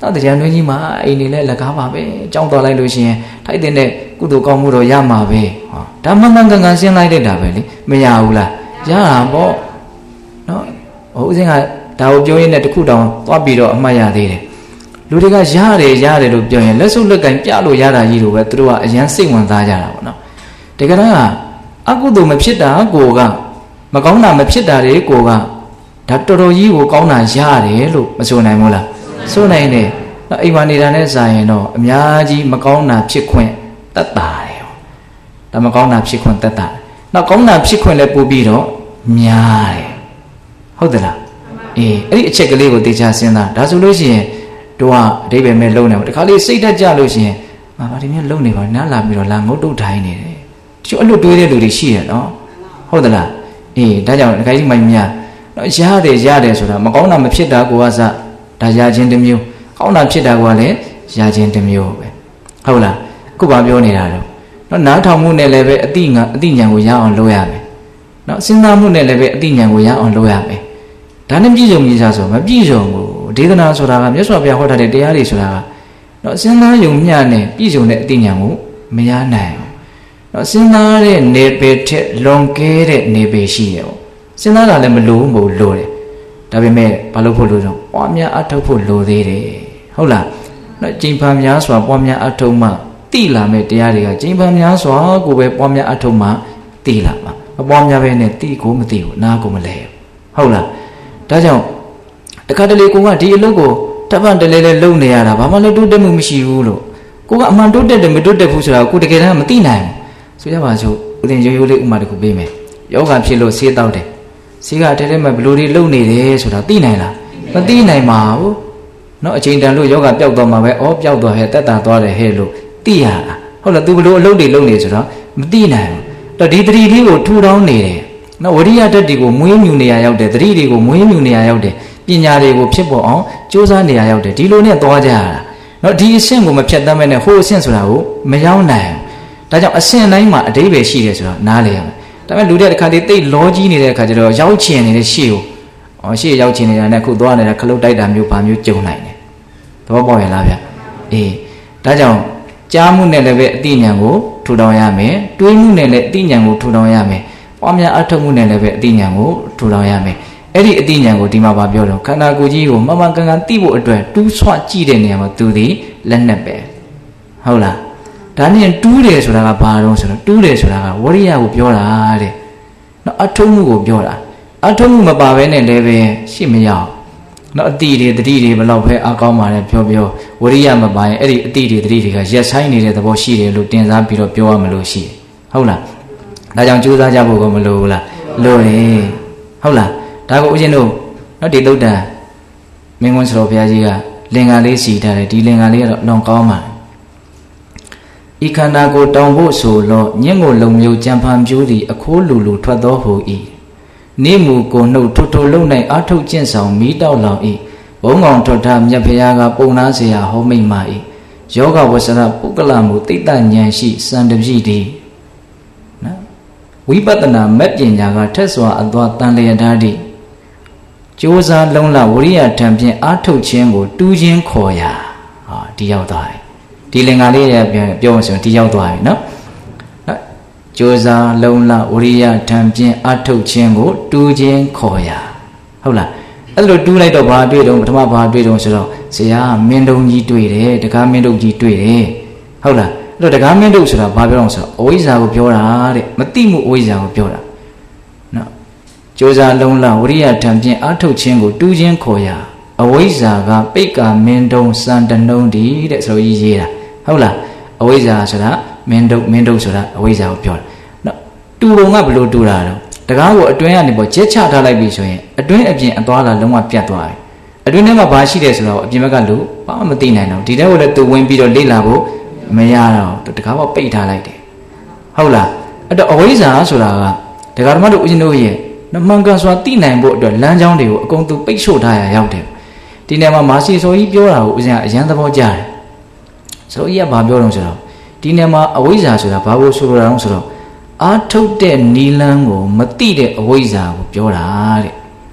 နောက်တရားတွင်းကြီးမှာအိမ်နေလဲလက်ကားပါပဲကြောင်းသွားလိုက်လို့ရှိရင်ထိုက်တဲ့ကုသိုလ်ကောင်းမှုတော့ရမှာပဲဟောဒါမှန်မှန်ကန်ကန်ရှင်းလိုက်တဲ့တာပဲလေမရဘူးလားရတာပေါ့နော်ဟိုဦးစင်းကဒါကိုပြောရင်းနဲ့တခုတောင်သွားပြီးတော့အမှတ်ရသေးတယ်လူတွေကရတယ်ရတယ်လို့ပြောရင်လက်စုပ်လက်ကင်ပြလို့ရတာကြီးလို့ပဲသူတို့ကအရန်စိတ်ဝင်စားကြတာပေါ့နော်တကယ်တော့အကုသိုလ်မဖြစ်တာကိုကမကောင်းတာမဖြစ်တာတွေကိုကဒါတော်တော်ကြီးကိုကောင်းတာရတယ်လို့မဆိုနိုင်ဘူးလားဆိုနိုင်တယ်နော်အိမ်မှာနေတာနဲ့စာရင်တော့အများကြီးမကောင်းတာဖြစ်ခွင့်တတ်တာတယ်ဒါမကောင်းတာဖြစ်ခွင့်တတ်တာနောက်ကောင်းတာဖြစ်ခွင့်လည်းပို့ပြီးတော့များတယ်ဟုတ်တယ်လားအေးအဲ့ဒီအချက်ကလေးကိုတေချာစဉ်းစားဒါဆိုလို့ရှိရင်တို့ကအဓိပ္ပာယ်မဲ့လုံနေမှာတခါလေးစိတ်ဓာတ်ကြလို့ရှိရင်ငါဘာဒီမျိုးလုံနေပါနားလာပြီးတော့လာငုတ်တုတ်ထိုင်းနေတယ်တချို့အလွတ်တွေးတဲ့လူတွေရှိတယ်နော်ဟုတ်သလားအေးဒါကြောင့်တခါကြီးမိုင်းများနော်ရတယ်ရတယ်ဆိုတာမကောင်းတာမဖြစ်တာကိုကစဒါရခြင်းတစ်မျိုးကောင်းတာဖြစ်တာကလည်းရခြင်းတစ်မျိုးပဲဟုတ်လားအခုဘာပြောနေတာတော့နော်နားထောင်မှုနဲ့လည်းပဲအတိငါအတိညာကိုရအောင်လုပ်ရမယ်နော်စဉ်းစားမှုနဲ့လည်းပဲအတိညာကိုရအောင်လုပ်ရမယ်ဒါနဲ့ပြည့်စုံပြီစားဆိုမပြည့်စုံဘူးဒေသနာဆိုတာကမြတ်စွာဘုရားဟောထားတဲ့တရားတွေဆိုတာကနော်စဉ်းစားယုံမျှနဲ့ပြည့်စုံတဲ့အတိညာကိုမရနိုင်ဘူးနော်စဉ်းစားတဲ့နေပေထက်လွန်ကဲတဲ့နေပေရှိတယ်ပေါ့စဉ်းစားတာလည်းမလိုဘူးမဟုတ်လိုတယ်ဒါပေမဲ့ဘာလို့ဖို့လို့တော့ပွားများအထောက်ဖို့လိုသေးတယ်ဟုတ်လားနော်ကျင့်ဖန်များစွာပွားများအထောက်မှတိလာမဲ့တရားတွေကကျင့်ဖန်များစွာကိုပဲပွားများအထောက်မှတိလာမှာမပွားများပဲနဲ့တိကိုမတိဘူးနားကိုမလဲဟုတ်လားဒါကြောင့်တခါတလေကိုကဒီအလုပ်ကိုတပတ်တလေလေလုပ်နေရတာဘာမှလည်းတိုးတက်မှုမရှိဘူးလို့ကိုကအမှန်တိုးတက်တယ်မတိုးတက်ဘူးဆိုတာကိုတကယ်တမ်းမသိနိုင်ဘူးဆိုကြပါစို့ဦးတင်ရိုးရိုးလေးဥမာတစ်ခုပေးမယ်ယောဂဖြစ်လို့ဆေးတောက်တယ်ဆေးကတဲတဲမဲ့ဘလို့တွေလုံနေတယ်ဆိုတာသိနိုင်လားမသိနိုင်ပါဘူးเนาะအချိန်တန်လို့ယောဂပျောက်သွားမှာပဲဩပျောက်သွားဟဲ့တက်တာသွားတယ်ဟဲ့လို့သိရတာဟုတ်လား तू ဘလို့အလုပ်တွေလုပ်နေဆိုတော့မသိနိုင်ဘူးတော့ဒီသတိလေးကိုထူထောင်းနေတယ်เนาะဝရိယဓာတ်တွေကိုမွေးမြူနေရရောက်တယ်သတိတွေကိုမွေးမြူနေရရောက်တယ်ပညာတွေကိုဖြစ်ပေါ်အောင်ကြိုးစားနေရရောက်တယ်ဒီလိုနဲ့သွားကြရတာเนาะဒီအဆင့်ကိုမဖြတ်တတ်မဲ့နဲ့ဟိုအဆင့်ဆိုတာကိုမရောက်နိုင်ဘူးဒါကြောင့်အဆင့်တိုင်းမှာအဓိပ္ပာယ်ရှိတယ်ဆိုတော့နားလည်ရမယ်ဒါပေမဲ့လူတွေတစ်ခါတည်းတိတ်လောကြီးနေတဲ့အခါကျတော့ရောက်ချင်နေတဲ့ရှေ့ကိုဩရှေ့ရောက်ချင်နေတာနဲ့ခုသွားနေတာခလုတ်တိုက်တာမျိုးဘာမျိုးကြုံနိုင်တယ်သဘောပေါက်ရလားဗျအေးဒါကြောင့်ကြားမှုနဲ့လည်းပဲအတိညာဉ်ကိုထူထောင်ရမယ်တွေးမှုနဲ့လည်းအတိညာဉ်ကိုထူထောင်ရမယ်ပွားများအထောက်မှုနဲ့လည်းပဲအတိညာဉ်ကိုထူထောင်ရမယ်အဲ့ဒီအတိညာဉ်ကိုဒီမှာဗာပြောတော့ခန္ဓာကိုယ်ကြီးကိုမမှန်ကန်ကန်သိဖို့အတွက်တူးဆွကြည့်တဲ့နေရာမှာသူဒီလက်နဲ့ပဲဟုတ်လားဒါနဲ့တူးတယ်ဆိုတာကဘာတော့ဆိုတော့တူးတယ်ဆိုတာကဝရိယကိုပြောတာတဲ့နော်အထုံးမှုကိုပြောတာအထုံးမှုမပါဘဲနဲ့လည်းပဲရှေ့မရောက်နော်အတိတွေတတိတွေဘလောက်ပဲအကောင်းပါလဲပြောပြောဝရိယမပါရင်အဲ့ဒီအတိတွေတတိတွေကရက်ဆိုင်နေတဲ့သဘောရှိတယ်လို့တင်စားပြီးတော့ပြောရမလို့ရှိဟုတ်လားဒါကြောင့်ကြိုးစားကြဖို့ကမလိုဘူးလားလိုတယ်ဟုတ်လားဒါကိုဦးဇင်းတို့နော်ဒီသုတ်တံမင်းကွန်းစတော်ဘုရားကြီးကလင်္ကာလေးစီထားတယ်ဒီလင်္ကာလေးကတော့လောင်ကောင်းပါဤခန္ဓာကိုတောင်ဖို့ဆိုလို့ညင်ကိုလုံမျိုးကြံဖန်ပြိုးသည်အခိုးလူလူထွက်သောဟူ၏နေမူကိုနှုတ်ထိုထိုလုံ၌အာထုတ်ကျင့်ဆောင်မိတောက်လောင်၏ဘုံကောင်ထွက်ထားမြတ်ဖရာကပုံနာเสียဟောမိတ်မာ၏ယောဂဝဆရပုဂ္ဂလမူတိတ္တဉာဏ်ရှိစံတပြည့်တည်းနော်ဝိပဿနာမဲ့ပညာကထက်စွာအသွားတန်လျက်ဓာတ်၏ကြိုးစားလုံးလဝရိယထံဖြင့်အာထုတ်ခြင်းကိုတူးခြင်းခေါ်ရာဟာဒီရောက်သွားတယ်ဒီလင်္ကာလေးရပြောမှဆိုရင်ဒီရောက်သွားပြီနော်ကြိုးစားလုံးလဝရိယထံဖြင့်အထုတ်ခြင်းကိုတူးခြင်းခေါ်ရာဟုတ်လားအဲ့လိုတူးလိုက်တော့ဘာတွေ့တော့ပထမဘာတွေ့တော့ဆိုတော့ဆရာမင်းတုံကြီးတွေ့တယ်တကားမင်းတုံကြီးတွေ့တယ်ဟုတ်လားအဲ့တော့တကားမင်းတုံဆိုတာဘာပြောအောင်ဆိုတော့အဝိဇ္ဇာကိုပြောတာတဲ့မသိမှုအဝိဇ္ဇာကိုပြောတာနော်ကြိုးစားလုံးလဝရိယထံဖြင့်အထုတ်ခြင်းကိုတူးခြင်းခေါ်ရာအဝိဇ္ဇာကပိတ်ကာမင်းတုံစံတနှုံးတည်တဲ့ဆိုရေးရေးတာဟုတ်လားအဝိဇ္ဇာဆိုတာမင်းတုံမင်းတုံဆိုတာအဝိဇ္ဇာကိုပြောတာနော်တူပုံကဘလို့တူတာတော့တကားကိုအတွင်းကနေပေါ်ကျက်ချထားလိုက်ပြီဆိုရင်အတွင်းအပြင်အသွားလာလုံးဝပြတ်သွားပြီအတွင်းထဲမှာဘာရှိတယ်ဆိုတော့အပြင်ဘက်ကလူဘာမှမသိနိုင်တော့ဒီထဲကိုလည်းသူဝင်ပြီးတော့လေ့လာဖို့မရတော့တကားပေါ်ပိတ်ထားလိုက်တယ်ဟုတ်လားအဲ့တော့အဝိဇ္ဇာဆိုတာကဒကာဓမ္မတို့ဦးဇင်းတို့ရဲ့မှန်ကန်စွာသိနိုင်ဖို့အတွက်လမ်းကြောင်းတွေကိုအကုန်သူပိတ်ဆို့ထားရရောက်တယ်ဒီနေရာမှာမာစီဆိုကြီးပြောတာကိုဦးဇင်းကအရန်သဘောကျတယ်ဆိုတော့ကြီးကဘာပြောတော့ဆိုတော့ဒီနေရာမှာအဝိဇ္ဇာဆိုတာဘာလို့ဆိုလိုတာလဲဆိုတော့အာထုတ်တဲ့နီလန်းကိုမသိတဲ့အဝိဇ္ဇာကိုပြောတာတဲ့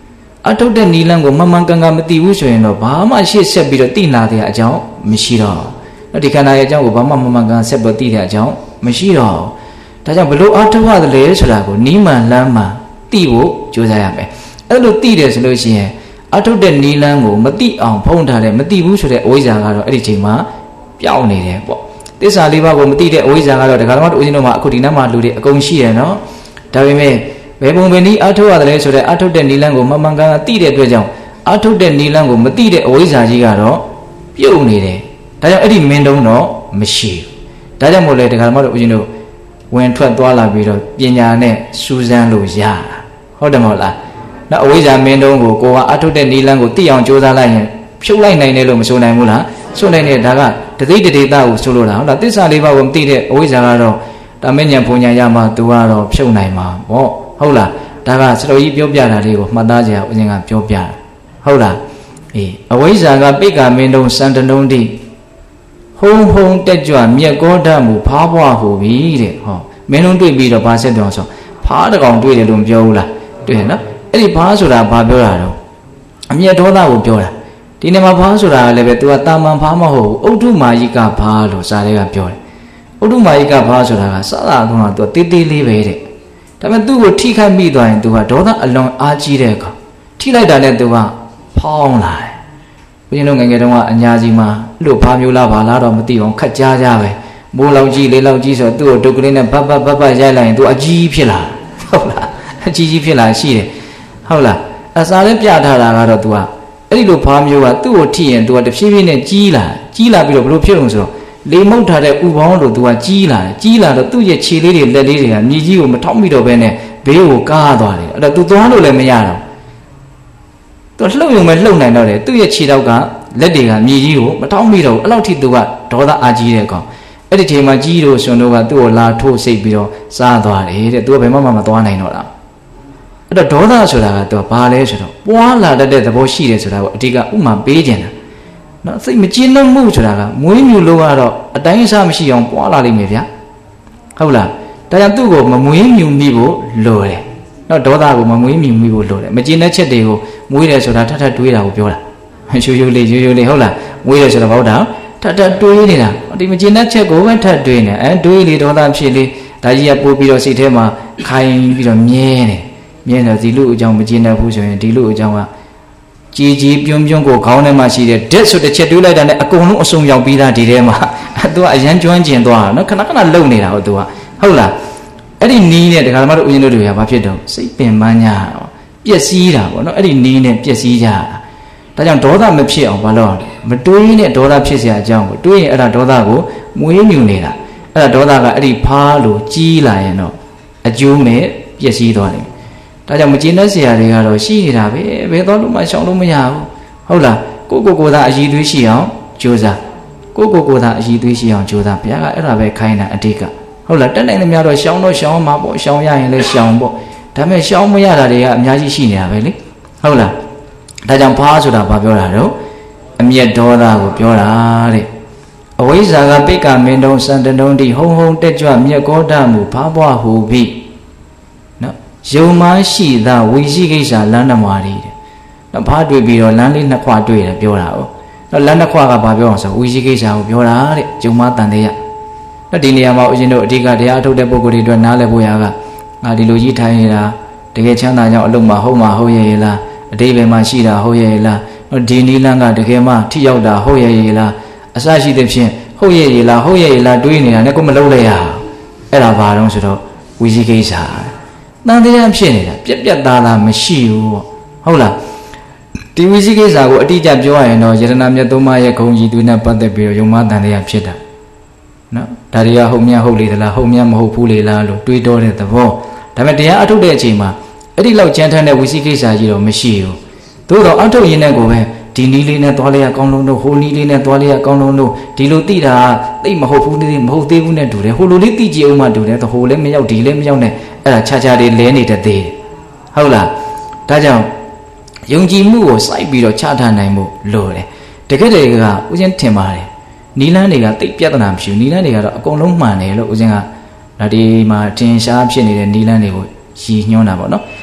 အထုတ်တဲ့နီလန်းကိုမမှန်ကန်ကန်မသိဘူးဆိုရင်တော့ဘာမှရှေ့ဆက်ပြီးတော့သိလာတဲ့အကြောင်းမရှိတော့နော်ဒီခန္ဓာရဲ့အကြောင်းကိုဘာမှမမှန်ကန်ဆက်ပြီးသိတဲ့အကြောင်းမရှိတော့ဒါကြောင့်ဘလို့အထုတ်ရတယ်ဆိုတာကိုနီးမှန်လမ်းမှသိဖို့ကြိုးစားရမယ်အဲ့လိုသိတယ်ဆိုလို့ရှိရင်အထုတ်တဲ့နီလန်းကိုမသိအောင်ဖုံးထားတယ်မသိဘူးဆိုတဲ့အဝိဇ္ဇာကတော့အဲ့ဒီချိန်မှာပြောင်းနေတယ်ပေါ့သစ္စာလေးပါးကိုမသိတဲ့အဝိဇ္ဇာကတော့ဒကာတော်တို့ဦးဇင်းတို့မှာအခုဒီနောက်မှာလူတွေအကုန်ရှိတယ်နော်ဒါပေမဲ့ဘယ်ပုံပဲနည်းအထုတ်ရတယ်ဆိုတဲ့အထုတ်တဲ့နီလန်းကိုမမှန်ကန်သိတဲ့အတွက်ကြောင့်အထုတ်တဲ့နီလန်းကိုမသိတဲ့အဝိဇ္ဇာကြီးကတော့ပြုတ်နေတယ်ဒါကြောင့်အဲ့ဒီမင်းတုံးတော့မရှိဘူးဒါကြောင့်မို့လဲဒကာတော်တို့ဦးဇင်းတို့ဝင်ထွက်သွားလာပြီးတော့ပညာနဲ့စူးစမ်းလို့ရတာဟုတ်တယ်မဟုတ်လားနော်အဝိဇ္ဇာမင်းတုံးကိုကိုကအထုတ်တဲ့နီလန်းကိုသိအောင်ကြိုးစားလိုက်ရင်ဖြုတ်လိုက်နိုင်တယ်လို့မဆိုနိုင်ဘူးလားဆိုနိုင်တယ်ဒါကတသိတဒေတာကိုဆိုလိုတာဟုတ်လားသစ္စာလေးပါးကိုမသိတဲ့အဝိဇ္ဇာကတော့ဒါမဉ္ဇဉ်ဘုံညာရမှသူကတော့ဖြုတ်နိုင်မှာပေါ့ဟုတ်လားဒါကစတော်ကြီးပြောပြတာလေးကိုမှတ်သားကြရဦးဇင်းကပြောပြတာဟုတ်လားအေးအဝိဇ္ဇာကပိက္ခမင်းတုံးစံတနုံးတိဟုံဟုံတက်ကြွမြက်ကောဓာတ်မူဖားပွားဟူပြီတဲ့ဟောမင်းတုံးတွေ့ပြီးတော့ဘာဆက်ပြောဆိုဖားတကောင်တွေ့တယ်လို့မပြောဘူးလားတွေ့တယ်နော်အဲ့ဒီဖားဆိုတာဘာပြောတာတော့အမျက်ဒေါသကိုပြောတာဒီနေ့မှာဖားဆိုတာကလည်းပဲ तू ကတာမန်ဖားမဟုတ်ဘူးဥဒ္ဓမာယိကဖားလို့စာလေးကပြောတယ်ဥဒ္ဓမာယိကဖားဆိုတာကစသာကတော့ तू တေးသေးလေးပဲတဲ့ဒါပေမဲ့သူ့ကိုထိခိုက်မိသွားရင် तू ကဒေါသအလွန်အားကြီးတဲ့အခါထိလိုက်တာနဲ့ तू ကဖောင်းလာတယ်ဘုရင်တို့ငယ်ငယ်တုန်းကအညာကြီးမှာလို့ဖားမျိုးလားဘာလားတော့မသိအောင်ခက်ကြားကြပဲမိုးလောက်ကြီးလေးလောက်ကြီးဆိုသူ့ကိုဒုက္ခလေးနဲ့ဘတ်ဘတ်ဘတ်ဘတ်ရိုက်လိုက်ရင် तू အကြီးဖြစ်လာဟုတ်လားအကြီးကြီးဖြစ်လာရှိတယ်ဟုတ်လားအစာလေးပြထားတာကတော့ तू ကအဲ့ဒီလိုဖားမျိုးကသူ့ကိုထိရင် तू ကတဖြည်းဖြည်းနဲ့ကြီးလာကြီးလာပြီးတော့ဘလို့ဖြစ်လို့ဆိုတော့လေမုတ်ထားတဲ့ဥပေါင်းတို့ तू ကကြီးလာတယ်ကြီးလာတော့သူ့ရဲ့ခြေလေးတွေလက်လေးတွေကမြေကြီးကိုမထောက်မိတော့ဘဲနဲ့ဘေးကိုကားသွားတယ်အဲ့တော့ तू သွားလို့လည်းမရတော့ तू လှုပ်ရုံပဲလှုပ်နိုင်တော့တယ်သူ့ရဲ့ခြေထောက်ကလက်တွေကမြေကြီးကိုမထောက်မိတော့ဘူးအဲ့လောက်ထိ तू ကဒေါသအားကြီးတဲ့ကောင်အဲ့ဒီချိန်မှာကြီးတို့ရှင်တို့ကသူ့ကိုလာထိုးစိတ်ပြီးတော့စားသွားတယ်တဲ့ तू ကဘယ်မှမသွားနိုင်တော့တာအဲ့တော့ဒေါသဆိုတာက तू ဘာလဲဆိုတော့ပွားလာတတ်တဲ့သဘောရှိတယ်ဆိုတာကိုအတိကဥမာပေးခြင်းတာနော်စိတ်မကျဉ်းနှံ့မှုဆိုတာကမွေးမြူလို့ကတော့အတိုင်းအစားမရှိအောင်ပွားလာလိမ့်မယ်ဗျာဟုတ်လားဒါကြောင့်သူ့ကိုမမွေးမြူမိဖို့လိုတယ်နော်ဒေါသကိုမမွေးမြူမိဖို့လိုတယ်မကျဉ်းတဲ့ချက်တွေကိုမွေးတယ်ဆိုတာထပ်ထပ်တွေးတာကိုပြောတာရှူရှူလေးရှူရှူလေးဟုတ်လားမွေးတယ်ဆိုတာဘာဟုတ်တာထပ်ထပ်တွေးနေတာဒီမကျဉ်းတဲ့ချက်ကိုပဲထပ်တွေးနေအဲတွေးလေဒေါသဖြစ်လေဒါကြီးကပို့ပြီးတော့စိတ်ထဲမှာခိုင်ပြီးတော့မြဲနေမြဲနေဒီလူအကြောင်းမကျဉ်းတဲ့ဘူးဆိုရင်ဒီလူအကြောင်းကជីជីပြုံးပြုံးကိုခေါင်းထဲမှာရှိတဲ့ဓာတ်ဆိုတစ်ချက်တွေးလိုက်တာနဲ့အကုန်လုံးအစုံရောက်ပြီးသားဒီထဲမှာသူကအရန်ကျွမ်းကျင်သွားတာနော်ခဏခဏလုံနေတာဟုတ်သူကဟုတ်လားအဲ့ဒီနီးနဲ့ဒကာမတို့ဦးဇင်းတို့တွေကဘာဖြစ်တော့စိတ်ပင်ပန်းညာပျက်စီးတာပေါ့နော်အဲ့ဒီနီးနဲ့ပျက်စီးကြတာဒါကြောင့်ဒေါသမဖြစ်အောင်ဘာလို့အောင်မတွေးနဲ့ဒေါသဖြစ်เสียအကြောင်းကိုတွေးရင်အဲ့ဒါဒေါသကိုမွေးမြူနေတာအဲ့ဒါဒေါသကအဲ့ဒီဖားလို့ကြီးလာရင်တော့အကျိုးမဲ့ပျက်စီးသွားတယ်ဒါကြောင့်မကျေနပ်เสียတွေကတော့ရှိနေတာပဲဘယ်တော့လို့မှရှောင်လို့မရဘူးဟုတ်လားကိုကိုကိုသာအည်သွေးရှိအောင်ကြိုးစားကိုကိုကိုသာအည်သွေးရှိအောင်ကြိုးစားဘုရားကအဲ့ဒါပဲခိုင်းတာအတိတ်ကဟုတ်လားတက်နိုင်သမျှတော့ရှောင်တော့ရှောင်မှာပေါ့ရှောင်ရရင်လည်းရှောင်ပေါ့ဒါပေမဲ့ရှောင်မရတာတွေကအများကြီးရှိနေတာပဲလေဟုတ်လားဒါကြောင့်ဖားဆိုတာဘာပြောတာတော့အမျက်ဒေါသကိုပြောတာတဲ့အဝိဇ္ဇာကပိက္ခမင်းတုံးစံတတုံးတိဟုံဟုံတက်ကြွမြက်ကောဓာတ်မူဖားပွားဟူပြီနော်ယုံမရှိသာဝိရှိကိစ္စလမ်းနှမရီတဲ့နော်ဘာတွေ့ပြီးတော့လမ်းလေးနှစ်ခွတွေ့တယ်ပြောတာဟုတ်နော်လမ်းနှစ်ခွကဘာပြောအောင်ဆိုဝိရှိကိစ္စကိုပြောတာတဲ့ယုံမတန်တဲ့ရနော်ဒီနေရာမှာဦးဇင်းတို့အဓိကတရားအထုတ်တဲ့ပုဂ္ဂိုလ်တွေအတွက်နားလည်ဖို့ရာကငါဒီလိုကြီးထိုင်နေတာတကယ်ချမ်းသာကြောင်းအလုံးမှာဟုတ်မှာဟုတ်ရဲ့လားအတိပ္ပယ်မှာရှိတာဟုတ်ရဲ့လားနော်ဒီနီလန်းကတကယ်မှထိရောက်တာဟုတ်ရဲ့လားအစရှိတဲ့ဖြင့်ဟုတ်ရဲ့လားဟုတ်ရဲ့လားတွေးနေတာနဲ့ကိုမလုံးလိုက်ရအဲ့ဒါဘာတော့ဆိုတော့ဝိသိကိစ္စတန်တရားဖြစ်နေတာပြက်ပြက်သားသားမရှိဘူးပေါ့ဟုတ်လားဒီဝိသိကိစ္စကိုအတိအကျပြောရရင်တော့ယတနာမြတ်သုံးပါးရဲ့ဂုဏ်ကြီးတွေနဲ့ပတ်သက်ပြီးတော့ယုံမတန်တရားဖြစ်တာနော်ဒါတွေကဟုတ်မြတ်ဟုတ်လေသလားဟုတ်မြတ်မဟုတ်ဘူးလေလားလို့တွေးတောတဲ့သဘောဒါပေမဲ့တရားအထုတ်တဲ့အချိန်မှာအဲ့ဒီလောက်ကြမ်းထမ်းတဲ့ဝိသိကိစ္စကြီးတော့မရှိဘူးသို့တော့အထုတ်ရင်းနဲ့ကိုပဲဒီနီးလေးနဲ့သွားလိုက်ရကောင်းလုံးတို့ဟိုနီးလေးနဲ့သွားလိုက်ရကောင်းလုံးတို့ဒီလိုသိတာသိမဟုတ်ဘူးနေမဟုတ်သေးဘူးနဲ့တူတယ်ဟိုလိုလေးသိကြအောင်မှတူတယ်ဟိုလည်းမရောက်ဒီလည်းမရောက်နဲ့အဲ့ဒါခြားခြားလေးလဲနေတဲ့သေးတယ်ဟုတ်လားဒါကြောင့်ယုံကြည်မှုကိုစိုက်ပြီးတော့ချထားနိုင်မှုလိုတယ်တကယ်တည်းကဦးဇင်းထင်ပါတယ်နီလန်းတွေကတိတ်ပြဿနာမရှိဘူးနီလန်းတွေကတော့အကုန်လုံးမှန်တယ်လို့ဦးဇင်းကဒါဒီမှာထင်ရှားဖြစ်နေတဲ့နီလန်းတွေကိုရည်ညွှန်းတာပေါ့နော်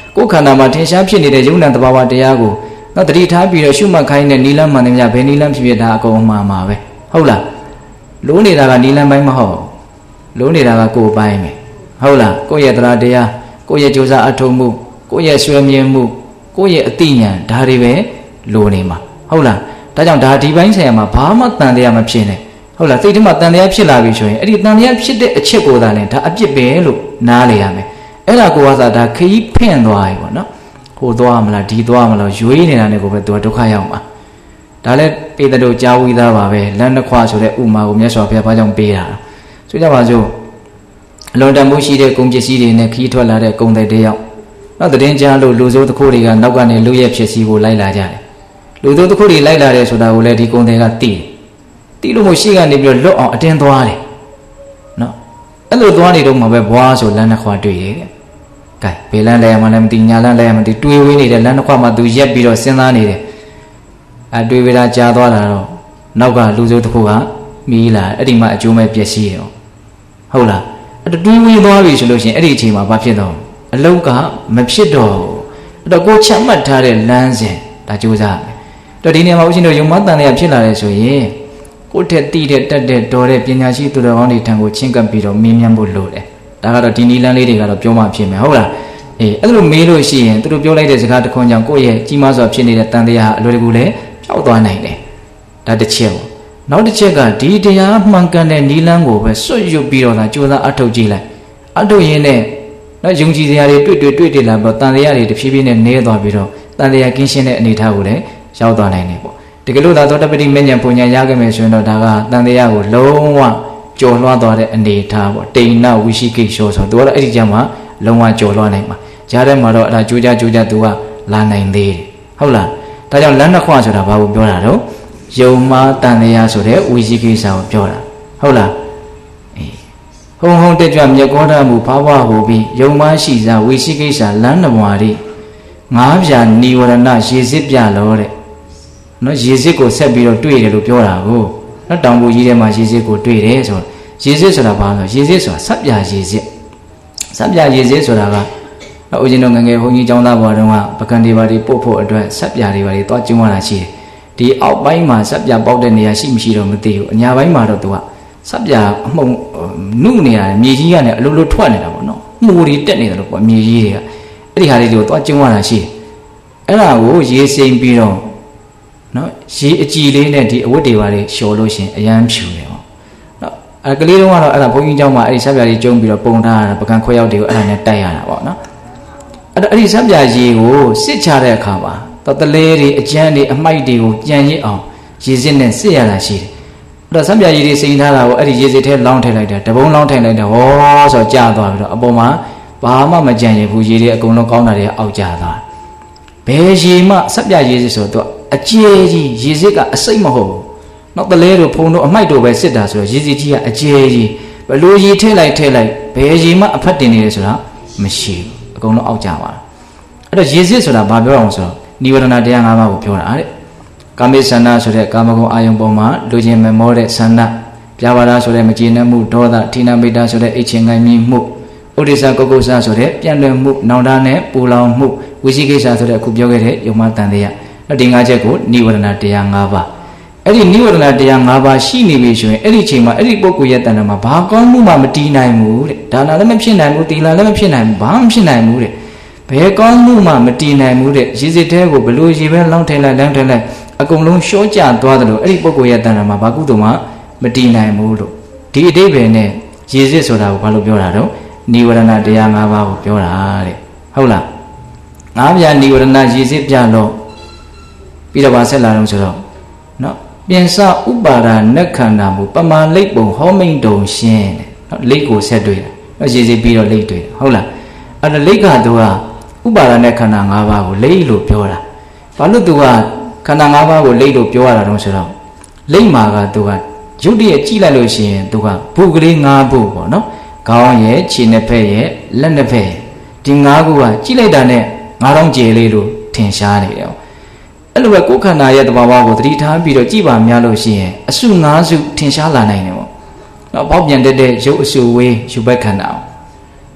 ကိုယ်ခန္ဓာမှာထင်ရှားဖြစ်နေတဲ့ယုံနာတဘာဝတရားကိုနော်တတိထားပြီးတော့ရှုမှတ်ခိုင်းတဲ့နီလန်းမှန်တယ်များဘယ်နီလန်းဖြစ်ဖြစ်ဒါအကုန်မှန်ပါပဲဟုတ်လားလုံးနေတာကနီလန်းပိုင်းမဟုတ်လုံးနေတာကကိုယ်ပိုင်းပဲဟုတ်လားကိုယ့်ရဲ့တရားတရားကိုယ့်ရဲ့ကြိုးစားအထောက်မှုကိုယ့်ရဲ့ဆွေးမြဲမှုကိုယ့်ရဲ့အသိဉာဏ်ဒါတွေပဲလိုနေမှာဟုတ်လားဒါကြောင့်ဒါဒီပိုင်းဆိုင်ရာမှာဘာမှတန်တရားမဖြစ်နဲ့ဟုတ်လားစိတ်ထဲမှာတန်တရားဖြစ်လာပြီဆိုရင်အဲ့ဒီတန်တရားဖြစ်တဲ့အချက်ကိုသာလဲဒါအပြစ်ပဲလို့နားလေရမယ်အဲ့ဒါကိုကစားဒါခရီးဖင့်သွားပြီပေါ့နော်ဟိုသွားမလားဒီသွားမလားရွေးနေတာနဲ့ကိုပဲသူကဒုက္ခရောက်မှာဒါလည်းပေတတို့ကြားဝီးသားပါပဲလမ်းတစ်ခွဆိုတဲ့ဥမာကိုမြတ်စွာဘုရားဘာကြောင့်ပေးတာဆိုကြပါစို့အလွန်တန်ဖိုးရှိတဲ့ကုန်ပစ္စည်းတွေနဲ့ခီးထွက်လာတဲ့ကုန်တဲ့တယောက်နောက်သတင်းကြားလို့လူစိုးတစ်ခုတွေကနောက်ကနေလူရဲ့ဖြစ်စီကိုလိုက်လာကြတယ်လူစိုးတစ်ခုတွေလိုက်လာတယ်ဆိုတာကိုလည်းဒီကုန်တဲ့ကသိတယ်သိလို့မို့ရှိကနေပြီးတော့လွတ်အောင်အတင်းသွားတယ်နော်အဲ့လိုသွားနေတော့မှပဲဘွားဆိုလမ်းတစ်ခွတွေ့တယ်တဲ့ကဲဘယ်လမ်းလဲမှလည်းမသိညာလမ်းလဲမှမသိတွေးဝေးနေတဲ့လမ်းတစ်ခွမှာသူရက်ပြီးတော့စဉ်းစားနေတယ်အဲတွေးဝေးတာကြားသွားတာတော့နောက်ကလူစိုးတစ်ခုကမီးလာအဲ့ဒီမှာအကျိုးမဲ့ပျက်စီးရောဟုတ်လားအဲ့တွေးဝေးသွားပြီဆိုလို့ရှိရင်အဲ့ဒီအချိန်မှာဘာဖြစ်တော့အလုတ်ကမဖြစ်တော့အဲ့တော့ကိုချမှတ်ထားတဲ့လမ်းစဉ်ဒါကြိုးစားမယ်တော့ဒီနေရာမှာဦးရှင်တို့ယုံမတန်လျာဖြစ်လာတယ်ဆိုရင်ကိုယ့်ထက်တိတဲ့တက်တဲ့တော်တဲ့ပညာရှိသူတော်ကောင်းတွေထံကိုချင်းကပ်ပြီးတော့မင်းမြန်းဖို့လိုတယ်ဒါကတော့ဒီနီလန်းလေးတွေကတော့ပြောမှဖြစ်မယ်ဟုတ်လားအေးအဲ့လိုမေးလို့ရှိရင်သူတို့ပြောလိုက်တဲ့စကားတစ်ခွန်းကြောင့်ကိုယ့်ရဲ့ကြီးမားစွာဖြစ်နေတဲ့တန်တရားအလွယ်တကူလည်းပျောက်သွားနိုင်တယ်ဒါတစ်ချက်ပေါ့နောက်တစ်ချက်ကဒီတရားမှန်ကန်တဲ့နီလန်းကိုပဲစွတ်ရွတ်ပြီးတော့သာကြိုးစားအထောက်ကြည့်လိုက်အထောက်ရင်းနဲ့နော်ယုံကြည်စရာတွေတွေ့တွေ့တွေ့တွေ့လာပြီးတန်တရားတွေတဖြည်းဖြည်းနဲ့နည်းသွားပြီးတော့တန်တရားကင်းရှင်းတဲ့အနေအထားကိုလည်းရောက်သွားနိုင်တယ်ပေါ့တကယ်လို့သာသောတပတိမဉ္ဇဉ်ပုံညာရခဲ့မယ်ဆိုရင်တော့ဒါကတန်တရားကိုလုံးဝကျော်လွှားသွားတဲ့အနေအထားပေါ့တိဏ္ဏဝိရှိကိရှောဆိုသူကတော့အဲ့ဒီကြမှာလုံးဝကျော်လွှားနိုင်မှာကြားထဲမှာတော့အဲ့ဒါကြိုးကြကြိုးကြသူကလာနိုင်သေးတယ်ဟုတ်လားဒါကြောင့်လမ်းနှစ်ခွဆိုတာဘာကိုပြောတာတော့ယုံမှားတန်တရားဆိုတဲ့ဝိရှိကိစ္စကိုပြောတာဟုတ်လားအေးဟုံဟုံတက်ကြွမြတ်ကောဓမှုဘာဝဟူပြီးယုံမှားရှိစားဝိရှိကိစ္စလမ်းနှမွာတွေငါးပြာနိဝရဏရေစစ်ပြလို့တဲ့နော်ရေစစ်ကိုဆက်ပြီးတော့တွေ့တယ်လို့ပြောတာကိုနော်တောင်ပူကြီးထဲမှာရေစစ်ကိုတွေ့တယ်ဆိုတော့ရေစစ်ဆိုတာဘာလဲရေစစ်ဆိုတာစပ်ပြရေစစ်စပ်ပြရေစစ်ဆိုတာကဦးဇင်းတို့ငငယ်ဘုန်းကြီးကျောင်းသားဘဝတုန်းကပကံတွေပါတွေပို့ဖို့အတွက်စပ်ပြတွေပါတွေတွားကျုံရတာရှိတယ်ဒီအောက်ပိုင်းမှာစပ်ပြပေါက်တဲ့နေရာရှိမရှိတော့မသိဘူးအညာပိုင်းမှာတော့သူကစပ်ပြအမှုံနုနေရတယ်မြေကြီးကလည်းအလိုလိုထွက်နေတာပေါ့နော်မှုတွေတက်နေတယ်လို့ပေါ့မြေကြီးတွေကအဲ့ဒီဟာလေးတွေကိုတွားကျုံရတာရှိတယ်အဲ့ဒါကိုရေစိမ်ပြီးတော့နော်ရေအကြည်လေးနဲ့ဒီအဝတ်တွေပါလေလျှော်လို့ရှင်အရန်ဖြူတယ်ပေါ့နော်အဲကလေးတုန်းကတော့အဲ့ဒါဘုန်းကြီးကျောင်းမှာအဲ့ဒီစပ်ပြာကြီးကျုံပြီးတော့ပုံထားရတာပကံခွဲရောက်တွေကိုအဲ့ဒါနဲ့တိုက်ရတာပေါ့နော်အဲ့အဲ့ဒီစပ်ပြာကြီးကိုစစ်ချတဲ့အခါမှာတော့တလဲတွေအကျန်းတွေအမိုက်တွေကိုကြံရစ်အောင်ရေစစ်နဲ့စစ်ရတာရှိတယ်အဲ့တော့စပ်ပြာကြီးတွေစိန်ထားတာကိုအဲ့ဒီရေစစ်ထဲလောင်းထည့်လိုက်တယ်တပုံးလောင်းထည့်လိုက်တယ်ဟောဆိုကြာသွားပြီးတော့အပေါ်မှာဘာမှမကြံရဘူးရေတွေအကုန်လုံးကောင်းတာတွေအောက်ကျသွားဘယ်ရေမှစပ်ပြာရေစစ်ဆိုတော့အကျယ်ကြီးရေစစ်ကအစိတ်မဟုတ်ဘူးနောက်တလဲတို့ဖုံတို့အမိုက်တို့ပဲစစ်တာဆိုတော့ရေစစ်ကြီးကအကျယ်ကြီးဘလို့ရေထည့်လိုက်ထည့်လိုက်ဘယ်ရေမှအဖက်တင်နေတယ်ဆိုတာမရှိဘူးအကုန်လုံးအောက်ကျသွားတာအဲ့တော့ရေစစ်ဆိုတာဘာပြောအောင်ဆိုတော့နိဝရဏတရား၅ပါးကိုပြောတာတဲ့ကာမိဆန္ဒဆိုတဲ့ကာမဂုဏ်အာယုံပေါ်မှာလူချင်းမမောတဲ့ဆန္ဒပြာပါဒဆိုတဲ့မကျေနပ်မှုဒေါသဌိနမိတ်တာဆိုတဲ့အိတ်ချင်ငိုင်းမြမှုဥဒိစ္စကုက္ကုဆဆိုတဲ့ပြန့်လွယ်မှုနောင်တနဲ့ပူလောင်မှုဝိသိကိစ္စဆိုတဲ့အခုပြောခဲ့တဲ့ယုံမတန်တရားဒီ၅ချက်ကိုနိဝရဏတရား၅ပါးအဲ့ဒီနိဝရဏတရား၅ပါးရှိနေပြီဆိုရင်အဲ့ဒီချိန်မှာအဲ့ဒီပုဂ္ဂိုလ်ရဲ့တဏ္ဍာမှာဘာကောင်းမှုမှမတည်နိုင်ဘူးတဲ့ဒါနလည်းမဖြစ်နိုင်ဘူးသီလလည်းမဖြစ်နိုင်ဘူးဘာမှမဖြစ်နိုင်ဘူးတဲ့ဘယ်ကောင်းမှုမှမတည်နိုင်ဘူးတဲ့ရေစစ်တဲကိုဘလို့ရေပဲလောင်းထည့်လိုက်လောင်းထည့်လိုက်အကုန်လုံးရှော့ကျသွားတယ်လို့အဲ့ဒီပုဂ္ဂိုလ်ရဲ့တဏ္ဍာမှာဘာကုသိုလ်မှမတည်နိုင်ဘူးလို့ဒီအတိပ္ပယ်နဲ့ရေစစ်ဆိုတာကိုဘာလို့ပြောတာတော့နိဝရဏတရား၅ပါးကိုပြောတာတဲ့ဟုတ်လားငါးပြာနိဝရဏရေစစ်ပြလို့ပြီးတော့ဗာဆက်လာတော့ဆိုတော့နော်ပြင်စဥပါဒာနက္ခန္ဓာမူပမာလိပ်ပုံဟောမိန်တုံရှင်းတဲ့နော်လိပ်ကိုဆက်တွေ့တယ်နော်ရေစစ်ပြီးတော့လိပ်တွေ့တယ်ဟုတ်လားအဲ့ဒါလိပ်ကသူကဥပါဒာနဲ့ခန္ဓာ၅ပါးကိုလိပ်လို့ပြောတာဘာလို့သူကခန္ဓာ၅ပါးကိုလိပ်လို့ပြောရတာတော့ဆိုတော့လိပ်မှာကသူကရုပ်တရက်ကြည့်လိုက်လို့ရှိရင်သူကဘုကလေး၅ဘုပေါ့နော်ခေါင်းရဲ့ခြေနှစ်ဖက်ရဲ့လက်နှစ်ဖက်ဒီ၅ခုကကြည့်လိုက်တာနဲ့ငါးတောင်းကျယ်လေးလို့ထင်ရှားနေတယ်အဲ့လိုပဲကိုယ်ခန္ဓာရဲ့တဘာဝကိုသတိထားပြီးတော့ကြည်ပါများလို့ရှိရင်အစု၅စုထင်ရှားလာနိုင်တယ်ပေါ့။နော်ဘောက်ပြန်တက်တဲ့ရုပ်အစုဝေးယူဘက်ခန္ဓာ။ရ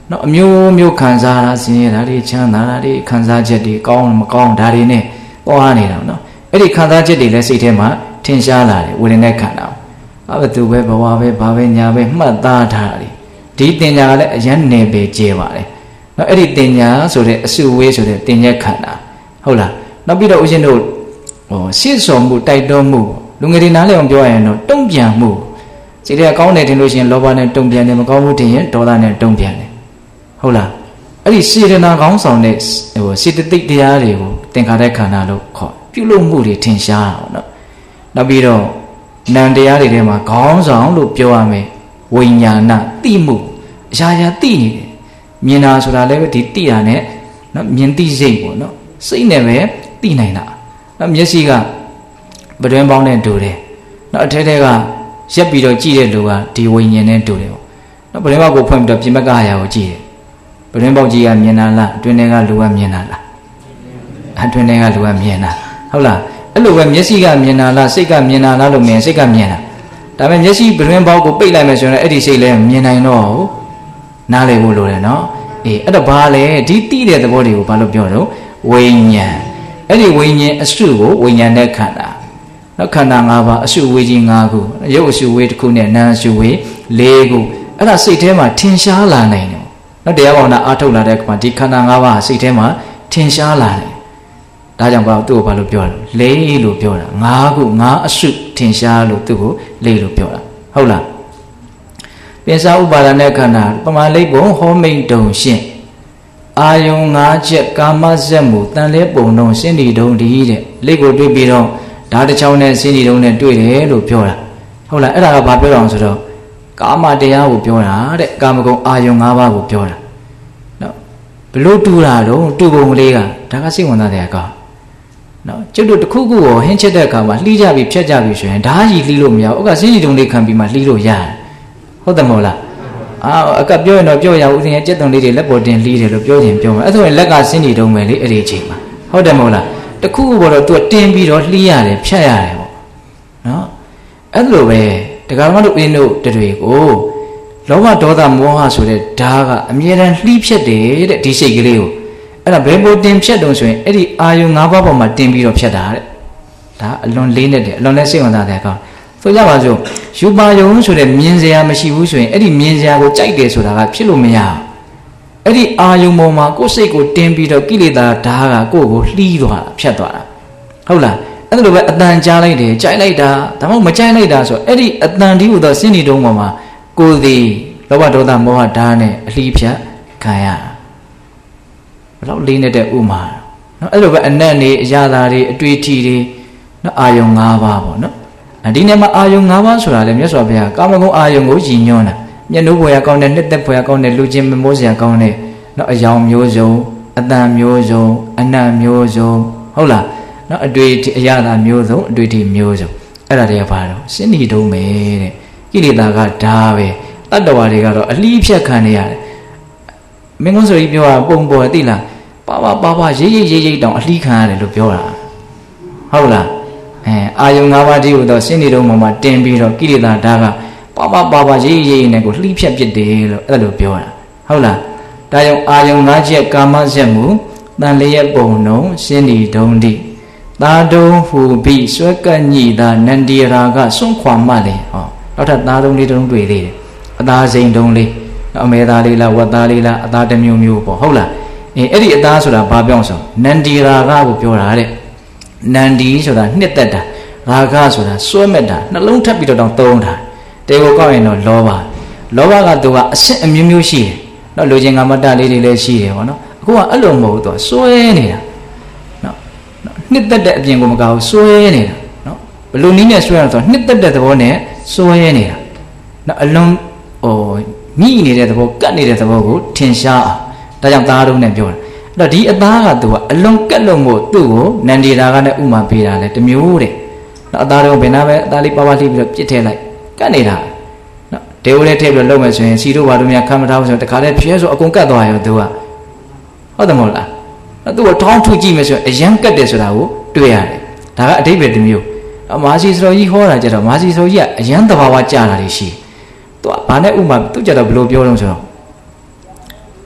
နော်အမျိုးမျိုးခံစားတာဆင်းရဲတာတွေချမ်းသာတာတွေခံစားချက်တွေကောင်းမကောင်းဒါတွေနဲ့သွားနေတာနော်အဲ့ဒီခံစားချက်တွေလည်းစိတ်ထဲမှာထင်ရှားလာတယ်ဝေဒနာခန္ဓာအဘသူပဲဘဝပဲဘာပဲညာပဲမှတ်သားထားတယ်ဒီတင်ညာကလည်းအရန်နေပေကျဲပါတယ်နော်အဲ့ဒီတင်ညာဆိုတဲ့အစုဝေးဆိုတဲ့တင်ညာခန္ဓာဟုတ်လားနောက်ပြီးတော့ဦးဇင်းတို့ဟိုရှင်းဆောင်မှုတိုက်တွန်းမှုလူငယ်တွေနားလည်အောင်ပြောရရင်တော့တုံ့ပြန်မှုစိတ်ထဲကောင်းတယ်ထင်လို့ရှိရင်လောဘနဲ့တုံ့ပြန်တယ်မကောင်းဘူးထင်ရင်ဒေါသနဲ့တုံ့ပြန်တယ်ဟုတ်လားအဲ့ဒီစေတနာကောင်းဆောင်တဲ့ဟိုစေတသိက်တရားတွေကိုသင်္ခါရခန္ဓာလို့ခေါ်ပြုလုပ်မှုတွေထင်ရှားအောင်နော်နောက်ပြီးတော့နံတရားတွေထဲမှာခေါင်းဆောင်လို့ပြောရမယ်ဝိညာဏသိမှုအရာရာသိနေတယ်မြင်တာဆိုတာလည်းဒီသိတာနဲ့နော်မြင်သိစိတ်ပေါ့နော်စိတ်နဲ့ပဲသိနိုင်တာနော်မျက်စိကပတွင်းပေါင်းနဲ့တူတယ်နော်အထဲထဲကရက်ပြီးတော့ကြည့်တဲ့လူကဒီဝိညာဉ်နဲ့တူတယ်ပေါ့နော်ပတွင်းပေါက်ကိုဖွင့်ပြီးတော့ပြင်မကအရာကိုကြည့်တယ်ပတွင်းပေါက်ကြီးကမြင်တာလားအတွင်းထဲကလူကမြင်တာလားအတွင်းထဲကလူကမြင်တာဟုတ်လားအဲ့လိုပဲမျက်စိကမြင်တာလားစိတ်ကမြင်တာလားလို့မြင်စိတ်ကမြင်တာဒါပေမဲ့မျက်စိပတွင်းပေါက်ကိုပိတ်လိုက်မယ်ဆိုရင်အဲ့ဒီစိတ်လည်းမြင်နိုင်တော့နားလည်ဖို့လိုတယ်နော်အေးအဲ့တော့ဘာလဲဒီတိတဲ့သဘောတွေကိုဘာလို့ပြောတော့ဝိညာဉ်အဲ့ဒီဝိညာဉ်အစုကိုဝိညာဉ်နဲ့ခန္ဓာနော်ခန္ဓာ၅ပါးအစုဝေးကြီး၅ခုရုပ်အစုဝေးတစ်ခုနဲ့နာမ်အစုဝေး၄ခုအဲ့ဒါစိတ်ထဲမှာထင်ရှားလာနိုင်တယ်နော်တရားဘာဝနာအားထုတ်လာတဲ့အခါမှာဒီခန္ဓာ၅ပါးစိတ်ထဲမှာထင်ရှားလာတယ်ဒါကြောင့်ဘာသူ့ကိုဘာလို့ပြောလဲလေးလို့ပြောတာ၅ခု၅အစုထင်ရှားလို့သူ့ကိုလေးလို့ပြောတာဟုတ်လားပိဿဥပါဒနဲ့ခန္ဓာပမာလိပ်ပုံဟောမိန်တုံရှင်းအာယုံ၅ချက်ကာမဇက်မှုတန်လဲပုံတုံရှင်းဒီတုံဒီတဲ့လိပ်ကိုတွေ့ပြီးတော့ဓာတ်တစ်ချောင်းနဲ့ရှင်းဒီတုံနဲ့တွေ့တယ်လို့ပြောတာဟုတ်လားအဲ့ဒါကဘာပြောအောင်ဆိုတော့ကာမတရားကိုပြောတာတဲ့ကာမဂုဏ်အာယုံ၅ပါးကိုပြောတာနော်ဘလို့တူတာတော့တူပုံလေးကဒါကစိတ်ဝင်စားတဲ့အကောင်နော်ကျုပ်တို့တစ်ခုခုကိုဟင်းချက်တဲ့အခါမှာလှီးကြပြီးဖြတ်ကြပြီးဆိုရင်ဓာတ်ကြီးလှီးလို့မရဘူးဥက္ကရှင်းဒီတုံလေးခံပြီးမှလှီးလို့ရတယ်ဟုတ်တယ်မဟုတ်လားအာအကပြောရင်တော့ပြောရဦးစင်ရဲ့စက်တုံလေးတွေလက်ပေါ်တင်လှီးတယ်လို့ပြောရင်ပြောမယ်အဲ့ဆိုရင်လက်ကစင်းဒီတုံပဲလေအဲ့ဒီအချိန်မှာဟုတ်တယ်မဟုတ်လားတခုခုပေါ်တော့ तू တင်ပြီးတော့လှီးရတယ်ဖြတ်ရတယ်ပေါ့နော်အဲ့လိုပဲတရားမတို့အင်းတို့တွေကိုလောဘဒေါသမောဟဆိုတဲ့ဓာတ်ကအမြဲတမ်းလှီးဖြတ်တယ်တဲ့ဒီစိတ်ကလေးကိုအဲ့ဒါဘယ်ပေါ်တင်ဖြတ်တုံဆိုရင်အဲ့ဒီအာယုံ၅ပါးပေါ်မှာတင်ပြီးတော့ဖြတ်တာတဲ့ဒါအလွန်လေးနဲ့တယ်အလွန်နဲ့စိတ်ဝင်စားတဲ့အကောင်ဆိုကြပါစို့ယူပါယုံဆိုတဲ့မြင်စရာမရှိဘူးဆိုရင်အဲ့ဒီမြင်စရာကိုကြိုက်တယ်ဆိုတာကဖြစ်လို့မရဘူးအဲ့ဒီအာယုံပေါ်မှာကိုယ်စိတ်ကိုတင်ပြီးတော့ကိလေသာဓာတ်ကကိုယ့်ကိုလှီးသွားတာဖြတ်သွားတာဟုတ်လားအဲ့လိုပဲအတန်ကြားလိုက်တယ်ကြိုက်လိုက်တာဒါမှမဟုတ်မကြိုက်လိုက်တာဆိုအဲ့ဒီအတန်ဒီဟူသောစင်းဒီတုံးပေါ်မှာကိုယ်သည်လောဘဒေါသမောဟဓာတ်နဲ့အလှီးဖြတ်ခံရတာဘယ်တော့လေးနေတဲ့ဥမာနော်အဲ့လိုပဲအနတ်နေအရာသာတွေအတွေ့အထိတွေနော်အာယုံ၅ပါးပေါ့နော်ဒီနေ့မှာအာယုံ၅ပါးဆိုတာလေမြတ်စွာဘုရားကာမဂုဏ်အာယုံကိုရည်ညွှန်းတာမျက်နှာဖွယ်ရကောင်းတဲ့နှစ်သက်ဖွယ်ရကောင်းတဲ့လူချင်းမမိုးစရာကောင်းတဲ့နော်အယောင်မျိုးစုံအတန်မျိုးစုံအနတ်မျိုးစုံဟုတ်လားနော်အတွေ့အရာသာမျိုးစုံအတွေ့အထိမျိုးစုံအဲ့ဒါတွေကဘာလို့စင်ဒီတုံးပဲတဲ့ကိလေသာကဓာပဲတတ္တဝါတွေကတော့အလှီးဖြတ်ခံနေရတယ်မင်းကုန်းဆိုကြီးပြောတာပုံပေါ်သိလားပါပါပါပါရိပ်ရိပ်ရိပ်ရိပ်တောင်အလှီးခံရတယ်လို့ပြောတာဟုတ်လားအဲအာယုံ၅ပါးတည်းဟူသောစင်ဒီတုံးပေါ်မှာတင်ပြီးတော့ကိလေသာဓာတ်ကပါပါပါပါရိပ်ရိပ်နဲ့ကိုလှီးဖြတ်ပစ်တယ်လို့အဲ့လိုပြောတာဟုတ်လားဒါကြောင့်အာယုံ၅ချက်ကာမဇက်မှုတန်လျက်ပုံနှုံစင်ဒီတုံးတိသာတုံဟူပြီးဆွဲကပ်ညိတာနန္ဒီရာကစွန့်ခွာမှလေဟောနောက်ထပ်သားတုံးလေးတုံးတွေ့သေးတယ်အသားစိန်တုံးလေးအမေသားလေးလားဝက်သားလေးလားအသားတစ်မျိုးမျိုးပေါ့ဟုတ်လားအဲအဲ့ဒီအသားဆိုတာဘာပြောင်းဆိုနန္ဒီရာကကိုပြောတာတဲ့နန္ဒီဆိုတာနှစ်သက်တာရာဂဆိုတာစွဲမဲ့တာနှလုံးထပ်ပြီးတော့တောင်းသုံးတာတေကိုကောက်ရင်တော့လောဘလောဘကသူကအဆင့်အမျိုးမျိုးရှိတယ်နော်လူချင်းကမတ္တလေးတွေလည်းရှိတယ်ပေါ့နော်အခုကအဲ့လိုမဟုတ်တော့စွဲနေတာနော်နှစ်သက်တဲ့အပြင်ကိုမကောက်စွဲနေတာနော်ဘလို့နည်းနဲ့စွဲရတော့နှစ်သက်တဲ့သဘောနဲ့စွဲနေတာနော်အလုံးဟိုညှိနေတဲ့သဘောကတ်နေတဲ့သဘောကိုထင်ရှားအောင်ဒါကြောင့်သားတုံးနဲ့ပြောတာအဲ့တော့ဒီအသားကသူကအလုံးကက်လုံးကိုသူ့ကိုနန္ဒီရာကနဲ့ဥမာပေးတာလေတမျိုးတဲ့နော်အသားတုံးဘယ်နာပဲအသားလေးပါပါလေးပြီးတော့ပြစ်ထည့်လိုက်ကတ်နေတာနော်ဒေဝလေးထည့်ပြီးတော့လုပ်မယ်ဆိုရင်စီတို့ဘာတို့များခံမထားဘူးဆိုတော့တခါတည်းဖြဲဆိုအကုန်ကတ်သွားရောသူကဟုတ်တယ်မဟုတ်လားသူ့ကိုထောင်းထုကြည့်မယ်ဆိုရင်အရန်ကတ်တယ်ဆိုတာကိုတွေ့ရတယ်ဒါကအဓိပ္ပာယ်တစ်မျိုးအမာစီစတော်ကြီးဟောတာကြတော့မာစီစတော်ကြီးကအရန်သဘာဝကြာတာတွေရှိသူကဘာနဲ့ဥမာသူကြတော့ဘယ်လိုပြောလို့ဆိုတော့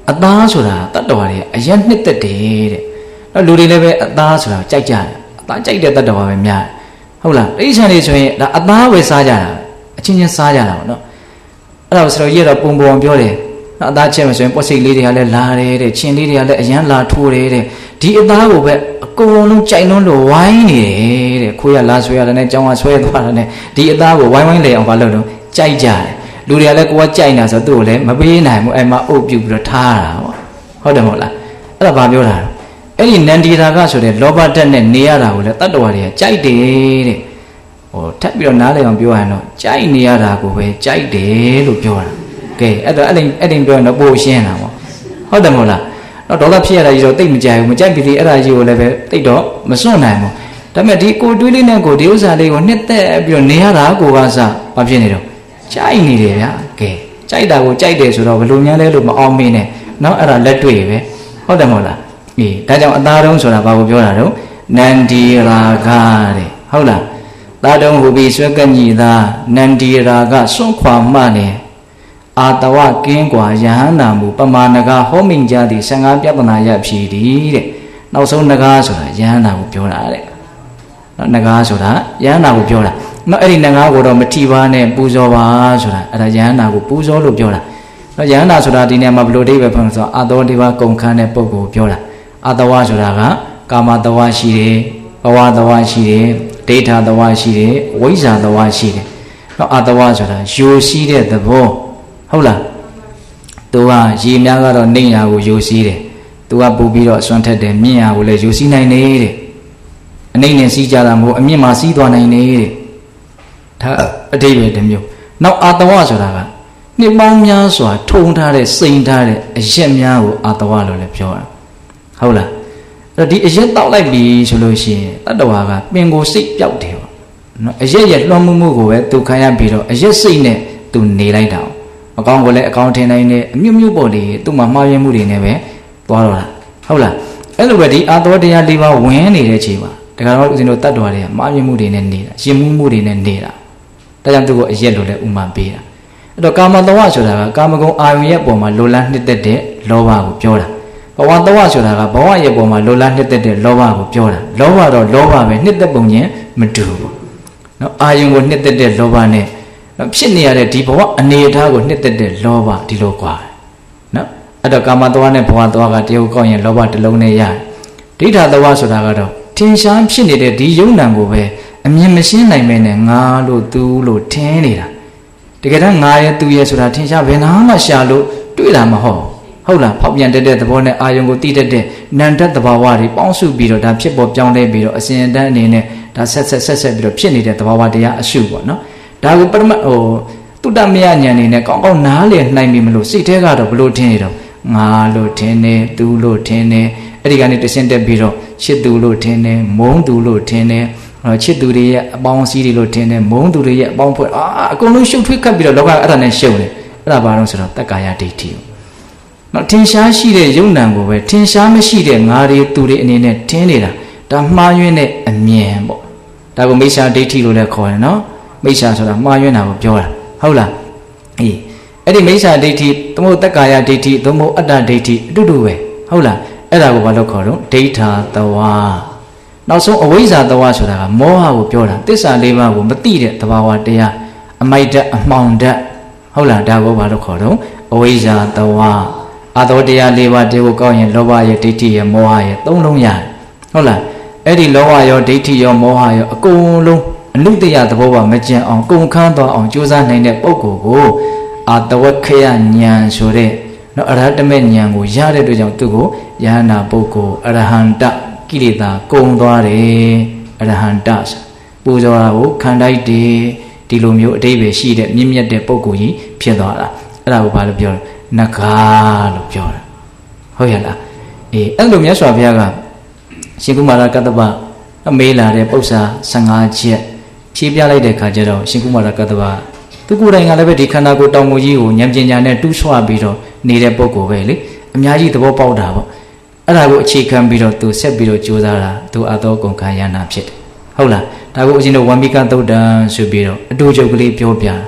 အသားဆိုတာတတ္တဝါတွေအရင်နှစ်သက်တယ်တဲ့နော်လူတွေလည်းပဲအသားဆိုတာကြိုက်ကြတယ်အသားကြိုက်တဲ့တတ္တဝါပဲများဟုတ်လားတိရစ္ဆာန်တွေဆိုရင်ဒါအသားပဲစားကြတာအချင်းချင်းစားကြတာပေါ့နော်အဲ့ဒါဆိုတော့ရတော့ပုံပုံပြောတယ်နော်အသားချက်မှဆိုရင်ပွက်စိတ်လေးတွေကလည်းလာတယ်တဲ့ချင်းလေးတွေကလည်းအရင်လာထိုးတယ်တဲ့ဒီအသားကိုပဲအကုန်လုံးကြိုက်လုံးလို့ဝိုင်းနေတယ်တဲ့ခိုးရလာဆွဲရတယ်နဲ့ကြောင်းကဆွဲသွားတယ်နဲ့ဒီအသားကိုဝိုင်းဝိုင်းလေအောင်ဘာလုပ်လို့ကြိုက်ကြတယ်လူတွေကလည်းကိုကကြိုက်နေတာဆိုသူ့ကိုလည်းမပေးနိုင်ဘူးအဲ့မှာအုပ်ပြုတ်ပြီးတော့ထားတာပေါ့ဟုတ်တယ်မဟုတ်လားအဲ့ဒါဘာပြောတာအဲ့ဒီနန္ဒီရာဂဆိုတဲ့လောဘဓာတ်နဲ့နေရတာကိုလည်းတတ္တဝါတွေကကြိုက်တယ်တဲ့ဟိုထပ်ပြီးတော့နားလည်အောင်ပြောရရင်တော့ကြိုက်နေရတာကိုပဲကြိုက်တယ်လို့ပြောတာကဲအဲ့တော့အဲ့ဒီအဲ့ဒီပြောရင်တော့ပို့ရှင်းတာပေါ့ဟုတ်တယ်မဟုတ်လားတော့ဒေါသဖြစ်ရတာကြီးတော့တိတ်မကြိုက်ဘူးမကြိုက်ပြီလေအဲ့ဒါကြီးကိုလည်းပဲတိတ်တော့မစွန့်နိုင်ဘူးဒါပေမဲ့ဒီကိုတွေးလေးနဲ့ကိုဒီဥစ္စာလေးကိုနှစ်သက်ပြီးတော့နေရတာကိုကစားဘာဖြစ်နေတော့ကြိုက်နေတယ်ဗျာကဲကြိုက်တာကိုကြိုက်တယ်ဆိုတော့ဘယ်လိုများလဲလို့မအောင်မင်းနဲ့နော်အဲ့ဒါလက်တွေ့ပဲဟုတ်တယ်မဟုတ်လားအေးဒါကြောင့်အသားတုံးဆိုတာဘာကိုပြောတာတော့နန္ဒီရာဂတဲ့ဟုတ်လားသားတုံးဟူပြီးဆွဲကညိသာနန္ဒီရာဂစွန့်ခွာမှလည်းအာတဝကင်းกว่าယဟန္တာမူပမာဏကဟောမိန်ကြသည်ဆံဃာပြဿနာရဖြည်သည်တဲ့နောက်ဆုံးနဂါဆိုတာယဟန္တာကိုပြောတာတဲ့နော်နဂါဆိုတာယဟန္တာကိုပြောတာနော်အဲ့ဒီနဂါကိုတော့မထီပါနဲ့ပူဇော်ပါဆိုတာအဲ့ဒါယဟန္တာကိုပူဇော်လို့ပြောတာနော်ယဟန္တာဆိုတာဒီနေရာမှာဘယ်လိုအဓိပ္ပာယ်ဖွင့်ဆိုတော့အာတောဒီဝကုန်ခန်းတဲ့ပုဂ္ဂိုလ်ပြောတာအာတဝဆိုတာကကာမတဝရှိတယ်ဘဝတဝရှိတယ်ဒိဋ္ဌတဝရှိတယ်ဝိဇ္ဇာတဝရှိတယ်နော်အာတဝဆိုတာယိုရှိတဲ့သဘောဟုတ်လားသူကရေများကတော့နေရာကိုယိုစီးတယ်သူကပူပြီးတော့အစွမ်းထက်တယ်မြင့်ရာကိုလည်းယိုစီးနိုင်နေတဲ့အနိမ့်နဲ့စီးကြတာမဟုတ်အမြင့်မှာစီးသွားနိုင်နေတဲ့ဒါအတိပဲတစ်မျိုးနောက်အာတဝဆိုတာကနှစ်ပေါင်းများစွာထုံထားတဲ့စိန်ထားတဲ့အရက်များကိုအာတဝလို့လည်းပြောတာဟုတ်လားအဲ့တော့ဒီအရက်တောက်လိုက်ပြီဆိုလို့ရှိရင်တတ္တဝါကပင်ကိုစိတ်ပျောက်တယ်ပေါ့နော်အရက်ရဲ့လွှမ်းမှုမှုကိုပဲသူခံရပြီးတော့အရက်စိတ်နဲ့သူနေလိုက်တာအကောင်ကိုလည်းအကောင်ထင်နိုင်တယ်အမြင့်မြင့်ပေါ်လေသူ့မှာမှားယွင်းမှုတွေနဲ့ပဲသွားတော့တာဟုတ်လားအဲ့လိုပဲဒီအာသောတရား၄ပါးဝင်နေတဲ့ချိန်မှာတခါတော့ဦးဇင်းတို့တတ်တော်တွေကမှားယွင်းမှုတွေနဲ့နေတာရှင်မှုမှုတွေနဲ့နေတာဒါကြောင့်သူကအရက်လိုလည်းဥမာပေးတာအဲ့တော့ကာမတဝဆိုတာကကာမဂုဏ်အာယုံရဲ့ပုံမှာလိုလားနှစ်သက်တဲ့လောဘကိုပြောတာဘဝတဝဆိုတာကဘဝရဲ့ပုံမှာလိုလားနှစ်သက်တဲ့လောဘကိုပြောတာလောဘတော့လောဘပဲနှစ်သက်ပုံချင်းမတူဘူးနော်အာယုံကိုနှစ်သက်တဲ့လောဘနဲ့ဖြစ်နေရတဲ့ဒီဘဝအနေအထားကိုနှစ်သက်တဲ့လောဘဒီလိုกว่าနော်အဲ့တော့ကာမတဝနဲ့ဘဝတဝကတရုပ်ကောက်ရင်လောဘတစ်လုံးနဲ့ရတယ်ဒိဋ္ဌတဝဆိုတာကတော့ထင်ရှားဖြစ်နေတဲ့ဒီယုံနံကိုပဲအမြင်မရှင်းနိုင်မဲနဲ့ငါလို့သူလို့ထင်နေတာတကယ်တမ်းငါရဲ့သူရဲ့ဆိုတာထင်ရှားဘယ်နာမှရှာလို့တွေ့တာမဟုတ်ဟုတ်လားဖောက်ပြန်တတ်တဲ့သဘောနဲ့အာယုံကိုတိတတ်တဲ့နန္တသဘာဝတွေပေါင်းစုပြီးတော့ဒါဖြစ်ပေါ်ပြောင်းလဲပြီးတော့အစဉ်အတန်းအနေနဲ့ဒါဆက်ဆက်ဆက်ဆက်ပြီးတော့ဖြစ်နေတဲ့သဘာဝတရားအရှုပေါ့နော်ဒါကိုပရမတ်ဟိုတုတ္တမယဉာဏ်နေနဲ့ကောင်းကောင်းနားလည်နိုင်ပြီမလို့စိတ်ထဲကတော့ဘလို့ထင်နေတော့ငါလို့ထင်တယ်သူလို့ထင်တယ်အဲ့ဒီကနေတဆင့်တက်ပြီးတော့ချစ်သူလို့ထင်တယ်မုန်းသူလို့ထင်တယ်ချစ်သူတွေရဲ့အပေါင်းအစည်းတွေလို့ထင်တယ်မုန်းသူတွေရဲ့အပေါင်းဖွဲ့အာအကုန်လုံးရှုပ်ထွေးခတ်ပြီးတော့လောကအဲ့ဒါနဲ့ရှုပ်တယ်အဲ့ဒါဘာလို့ဆိုတော့တက္ကာယဒိဋ္ဌိနော်ထင်ရှားရှိတဲ့ယုံနံကိုပဲထင်ရှားမရှိတဲ့ငါတွေသူတွေအနေနဲ့ထင်နေတာဒါမှားယွင်းတဲ့အမြင်ပေါ့ဒါကိုမိစ္ဆာဒိဋ္ဌိလို့လည်းခေါ်တယ်နော်မိစ္ဆာဆိုတာမှားယွင်းတာကိုပြောတာဟုတ်လားအေးအဲ့ဒီမိစ္ဆာဒိဋ္ဌိသမုတ်တက္ကာယဒိဋ္ဌိသမုတ်အတ္တဒိဋ္ဌိအတူတူပဲဟုတ်လားအဲ့ဒါကိုဘာလို့ခေါ်တော့ဒိဋ္ဌာတဝါနောက်ဆုံးအဝိဇ္ဇာတဝါဆိုတာကမောဟကိုပြောတာသစ္စာလေးပါးကိုမသိတဲ့သဘာဝတရားအမိုက်ဓာတ်အမှောင်ဓာတ်ဟုတ်လားဒါကိုဘာလို့ခေါ်တော့အဝိဇ္ဇာတဝါအာသောတရားလေးပါးတွေကိုကောက်ရင်လောဘရဲ့ဒိဋ္ဌိရဲ့မောဟရဲ့သုံးလုံးရတယ်ဟုတ်လားအဲ့ဒီလောဘရောဒိဋ္ဌိရောမောဟရောအကုန်လုံးအနုတ္တယသဘောပါမကျန်အောင်ကုန်ခန်းသွားအောင်ကြိုးစားနိုင်တဲ့ပုဂ္ဂိုလ်ကိုအာတဝခယဉာဏ်ဆိုတဲ့နော်အရဟတမေဉာဏ်ကိုရတဲ့အတွက်ကြောင့်သူ့ကိုယဟန္တာပုဂ္ဂိုလ်အရဟန္တကိလေသာကုန်သွားတယ်အရဟန္တပူဇော်တာကိုခံတိုက်တယ်ဒီလိုမျိုးအတိပ္ပယ်ရှိတဲ့မြင့်မြတ်တဲ့ပုဂ္ဂိုလ်ကြီးဖြစ်သွားတာအဲ့ဒါကိုဘာလို့ပြောလဲနဂါလို့ပြောတာဟုတ်ရလားအေးအဲ့လိုမြတ်စွာဘုရားကရှင်ကုမာရကတ္တပအမေးလာတဲ့ပု္ပ္ပာဆယ်ငါးချက်ဖြေးပြလိုက်တဲ့ခါကျတော့ရှင်ကုမာရကတ္တပသူကိုယ်တိုင်ကလည်းပဲဒီခန္ဓာကိုယ်တောင်ကိုကြီးကိုဉာဏ်ပညာနဲ့တူးဆွပြီးတော့နေတဲ့ပုဂ္ဂိုလ်ပဲလေအများကြီးသဘောပေါက်တာပေါ့အဲ့ဒါကိုအခြေခံပြီးတော့သူဆက်ပြီးတော့ကြိုးစားတာသူအသောကုန်ခံရနာဖြစ်တယ်ဟုတ်လားဒါကိုအရှင်တို့ဝမ်မိကသုတ်တံဆိုပြီးတော့အတူချုပ်ကလေးပြောပြတာ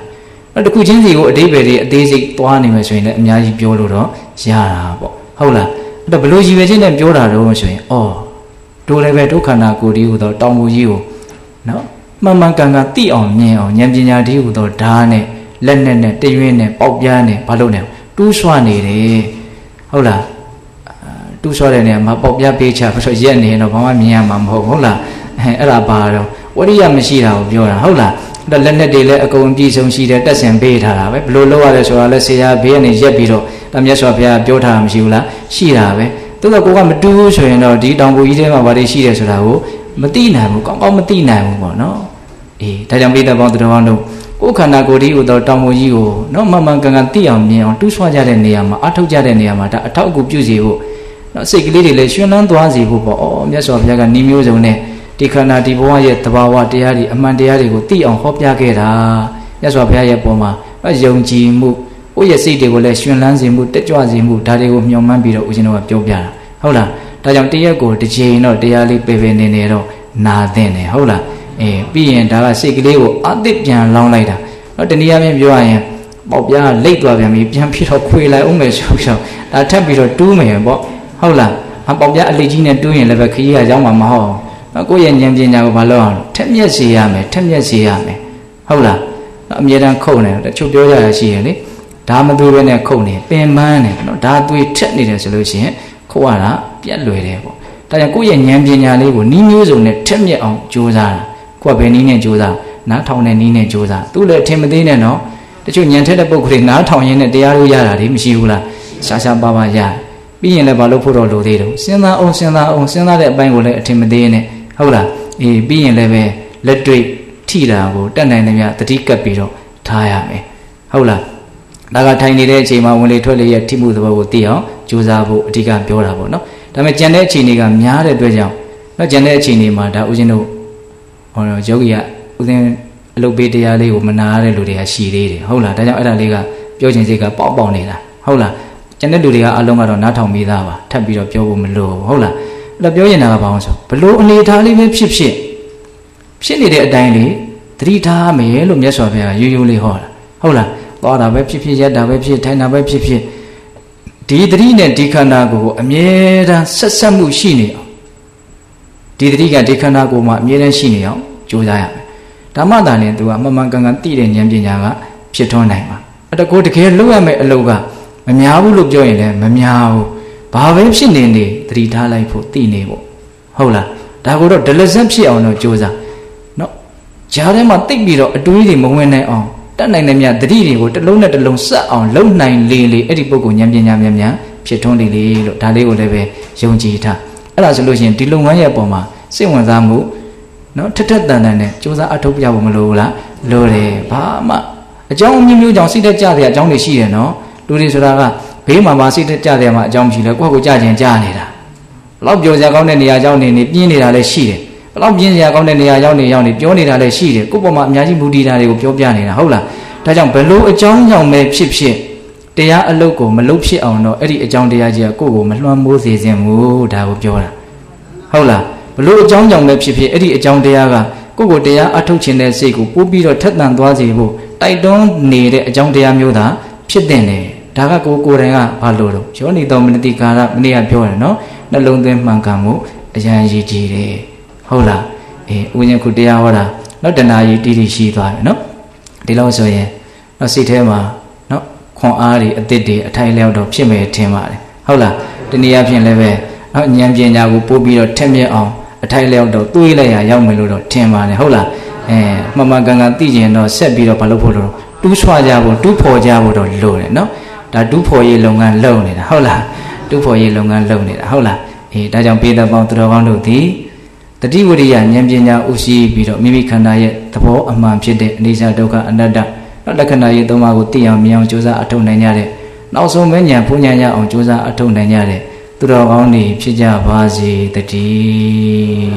နောက်တစ်ခုချင်းစီကိုအတိပ္ပယ်တွေအသေးစိတ်သွားနေမယ်ဆိုရင်လည်းအများကြီးပြောလို့တော့ရတာပေါ့ဟုတ်လားအဲ့တော့ဘလို့ရည်ရွယ်ချက်နဲ့ပြောတာတော့ဆိုရင်အော်တို့လည်းပဲဒုက္ခနာကိုယ်ဒီဟူသောတောင်မူကြီးကိုနော်မှန်မှန်ကန်ကန်သိအောင်မြင်အောင်ဉာဏ်ပညာဒီဟူသောဓာတ်နဲ့လက်နဲ့နဲ့တရွင်းနဲ့ပေါက်ပြားနဲ့ဘာလို့လဲတူးဆွနေတယ်ဟုတ်လားတူးဆွတဲ့နေရာမှာပေါက်ပြားပေးချပြီးတော့ရက်နေရင်တော့ဘာမှမြင်ရမှာမဟုတ်ဟုတ်လားအဲအဲ့ဒါဘာတော့ဝရိယမရှိတာကိုပြောတာဟုတ်လားအဲ့လက်နဲ့တွေလည်းအကုန်ပြည့်စုံရှိတယ်တက်ဆင်ပေးထားတာပဲဘလို့လောက်ရလဲဆိုတာလဲဆရာဘေးကနေရက်ပြီးတော့ဒါမြတ်စွာဘုရားပြောထားတာမရှိဘူးလားရှိတာပဲသို့တော့ကိုကမတူဘူးဆိုရင်တော့ဒီတောင်ကိုကြီးထဲမှာဘာတွေရှိတယ်ဆိုတာကိုမသိနိုင်ဘူးကောင်းကောင်းမသိနိုင်ဘူးပေါ့နော်အေးဒါကြောင့်ပိဋကပေါင်းတော်တို့ကိုယ်ခန္ဓာကိုယ်ဒီဟူသောတောင်ကိုကြီးကိုနော်မှန်မှန်ကန်ကန်သိအောင်မြင်အောင်တူးဆွကြတဲ့နေရာမှာအထောက်ကြတဲ့နေရာမှာဒါအထောက်အကူပြုစေဖို့နော်စိတ်ကလေးတွေလည်းရှင်လန်းသွားစေဖို့ပေါ့ဩမြတ်စွာဘုရားကဤမျိုးစုံနဲ့ဒီခန္ဓာဒီဘဝရဲ့သဘာဝတရားတွေအမှန်တရားတွေကိုသိအောင်ဟောပြခဲ့တာမြတ်စွာဘုရားရဲ့ပုံမှာယုံကြည်မှုကိုယ့်ရဲ့စိတ်တွေကိုလည်းရှင်လန်းစေမှုတက်ကြွစေမှုဒါတွေကိုမျှော်မှန်းပြီးတော့ဦးဇင်းတို့ကပြောပြတာဟုတ်လားဒါကြောင့်တရက်ကိုတစ်ချိန်တော့တရားလေးပေပေနေနေတော့နာသင့်တယ်ဟုတ်လားအေးပြီးရင်ဒါကစိတ်ကလေးကိုအသစ်ပြန်လောင်းလိုက်တာနော်တနည်းအားဖြင့်ပြောရရင်ပေါက်ပြားလိတ်သွားပြန်ပြီးပြန်ပြီးတော့ခွေလိုက်အောင်မယ်ဆိုတော့ဒါထပ်ပြီးတော့တူးမယ်ပေါ့ဟုတ်လားအပေါက်ပြားအလိတ်ကြီးနဲ့တူးရင်လည်းပဲခကြီးကရောက်မှာမဟုတ်နော်ကိုယ့်ရဲ့ဉာဏ်ပညာကိုမလုပ်အောင်ထက်မြက်စေရမယ်ထက်မြက်စေရမယ်ဟုတ်လားအမြဲတမ်းခုတ်နေတချို့ပြောကြရရှိရင်လေဒါမသွေးပဲနဲ့ခုတ်နေပင်ပန်းနေနော်ဒါသွေးထက်နေတယ်ဆိုလို့ရှိရင်ခုတ်ရတာပြက်လွယ်တယ်ပေါ့ဒါကြောင့်ကိုယ့်ရဲ့ဉာဏ်ပညာလေးကိုနီးမျိုးစုံနဲ့ထက်မြက်အောင်ကြိုးစားတာကိုယ်ကဘယ်နည်းနဲ့ကြိုးစားနားထောင်တဲ့နည်းနဲ့ကြိုးစားသူလည်းအထင်မသေးနဲ့နော်တချို့ဉာဏ်ထက်တဲ့ပုဂ္ဂိုလ်တွေနားထောင်ရင်းနဲ့တရားလို့ရတာတွေမရှိဘူးလားရှားရှားပါးပါးရပြီးရင်လည်းဘာလို့ဖို့တော့လိုသေးတယ်စဉ်းစားအောင်စဉ်းစားအောင်စဉ်းစားတဲ့အပိုင်းကိုလည်းအထင်မသေးနဲ့ဟုတ်လားအေးပြီးရင်လည်းပဲလက်တွေ့ထိတာကိုတက်နိုင်တယ်များတတိကပ်ပြီးတော့ထားရမယ်ဟုတ်လားဒါကထိုင်နေတဲ့အချိန်မှာဝင်လေထွက်လေရဲ့ထိမှုသဘောကိုသိအောင်ကြိုးစားဖို့အဓိကပြောတာပေါ့နော်ဒါပေမဲ့ကြံတဲ့အချိန်တွေကများတဲ့အတွက်ကြောင့်နော်ကြံတဲ့အချိန်တွေမှာဒါဦးဇင်းတို့ဟောယောဂီကဦးဇင်းအလုပ်ပေးတရားလေးကိုမနာရတဲ့လူတွေကရှိသေးတယ်ဟုတ်လားဒါကြောင့်အဲ့ဒါလေးကပြောချင်စိတ်ကပေါက်ပေါက်နေတာဟုတ်လားကျန်တဲ့လူတွေကအလုံးကတော့နားထောင်ပြီးသားပါထပ်ပြီးတော့ပြောဖို့မလိုဘူးဟုတ်လားအဲ့တော့ပြောရင်တာကဘာအောင်ဆိုဘလို့အနေထားလေးပဲဖြစ်ဖြစ်ဖြစ်နေတဲ့အတိုင်းလေးသတိထားမယ်လို့မြတ်စွာဘုရားရိုးရိုးလေးဟောတာဟုတ်လားသွားတာပဲဖြစ်ဖြစ်ရက်တာပဲဖြစ်ထိုင်တာပဲဖြစ်ဖြစ်ဒီသတိနဲ့ဒီခန္ဓာကိုယ်အမြဲတမ်းဆက်ဆက်မှုရှိနေအောင်ဒီသတိကဒီခန္ဓာကိုယ်မှာအမြဲတမ်းရှိနေအောင်ကြိုးစားရမယ်ဓမ္မတာနဲ့သူကမှန်မှန်ကန်ကန်သိတဲ့ဉာဏ်ပညာကဖြစ်ထွန်းနိုင်မှာအတကိုတကယ်လုပ်ရမယ့်အလုပ်ကမများဘူးလို့ပြောရင်လည်းမများဘူးဘာပဲဖြစ်နေနေသတိထားလိုက်ဖို့သိနေဖို့ဟုတ်လားဒါကိုတော့ဒလဇက်ဖြစ်အောင်တော့ကြိုးစားနော်ဂျားထဲမှာတိတ်ပြီးတော့အတွေးတွေမဝင်နိုင်အောင်တတ်နိုင်တဲ့မြတ်သတိတွေကိုတစ်လုံးနဲ့တစ်လုံးဆက်အောင်လုံနိုင်လေလေအဲ့ဒီပုဂ္ဂိုလ်ဉာဏ်ပညာများများဖြစ်ထွန်းလေလေလို့ဒါလေးကိုလည်းပဲယုံကြည်ထားအဲ့ဒါဆိုလို့ရှိရင်ဒီလုပ်ငန်းရဲ့အပေါ်မှာစိတ်ဝင်စားမှုနော်ထက်ထက်တန်တန်နဲ့စူးစမ်းအထောက်ပြဖို့မလိုဘူးလားလိုတယ်ဘာမှအကြောင်းအမျိုးမျိုးကြောင့်စိတ်တက်ကြတဲ့အကြောင်းတွေရှိတယ်နော်လူတွေဆိုတာကဘေးမှာပါစိတ်တက်ကြတဲ့မှာအကြောင်းမရှိလဲကိုယ့်ကိုကြခြင်းကြားနေတာဘလောက်ပြောစရာကောင်းတဲ့နေရာရောက်နေနေပြင်းနေတာလည်းရှိတယ်ဘလောက်ပြင်းစရာကောင်းတဲ့နေရာရောက်နေရောက်နေပြောနေတာလည်းရှိတယ်ကိုယ့်ပေါ်မှာအများကြီးမူတည်တာတွေကိုပြောပြနေတာဟုတ်လားဒါကြောင့်ဘလို့အကြောင်းကြောင့်ပဲဖြစ်ဖြစ်တရားအလုပ်ကိုမလုပ်ဖြစ်အောင်တော့အဲ့ဒီအကြောင်းတရားကြီးကကိုယ့်ကိုမလွှမ်းမိုးစေခြင်းဘူးဒါကိုပြောတာဟုတ်လားဘလို့အကြောင်းကြောင့်ပဲဖြစ်ဖြစ်အဲ့ဒီအကြောင်းတရားကကိုယ့်ကိုတရားအထုတ်ခြင်းတဲ့စိတ်ကိုပို့ပြီးတော့ထက်သန်သွားစေဖို့တိုက်တွန်းနေတဲ့အကြောင်းတရားမျိုးသာဖြစ်တဲ့တယ်ဒါကကိုကိုယ်တိုင်ကဘာလို့တော့ယောနိတော်မနတိကာရမနေ့ကပြောတယ်နော်နှလုံးသွင်းမှန်ကန်မှုအရန်ရည်ကြည်တယ်ဟုတ်လားအေးဦးဇင်းခုတရားဟောတာနော်တဏှာကြီးတီးတီးရှိသွားတယ်နော်ဒီလောက်ဆိုရင်နော်စိတ်ထဲမှာနော်ခွန်အားတွေအသစ်တွေအထိုင်လျောက်တော့ဖြစ်မယ်ထင်ပါတယ်ဟုတ်လားတနည်းအားဖြင့်လည်းပဲနော်ဉာဏ်ပညာကိုပို့ပြီးတော့ထက်မြက်အောင်အထိုင်လျောက်တော့တွေးလိုက်ရရောက်မယ်လို့တော့ထင်ပါတယ်ဟုတ်လားအဲမှန်မှန်ကန်ကန်သိကျင်တော့ဆက်ပြီးတော့မလုပ်ဖို့လို့တူးဆွကြဖို့တူးဖော်ကြဖို့တော့လိုတယ်နော်ဒါတူးဖော်ရေးလုပ်ငန်းလုပ်နေတာဟုတ်လားတူးဖော်ရေးလုပ်ငန်းလုပ်နေတာဟုတ်လားအေးဒါကြောင့်ပေတပေါင်းသူတော်ကောင်းတို့သည်တတိဝရိယဉာဏ်ပညာဥရှိပြီးတော့မိမိခန္ဓာရဲ့သဘောအမှန်ဖြစ်တဲ့အနိစ္စဒုက္ခအနတ္တနောက်လက္ခဏာရေးသုံးပါးကိုသိအောင်မြင်အောင်ကြိုးစားအထောက်နိုင်ကြတဲ့နောက်ဆုံးပဲဉာဏ်ဖူးဉာဏ်ရအောင်ကြိုးစားအထောက်နိုင်ကြတဲ့သူတော်ကောင်းတွေဖြစ်ကြပါစေတည်း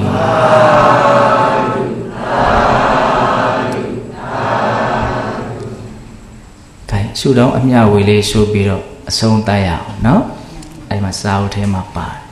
ခိုင်ရှုတော့အမျှဝေလေးရှုပြီးတော့အဆုံးတတ်ရအောင်နော်အဲ့မှာစာအုပ်ထဲမှာပါတယ်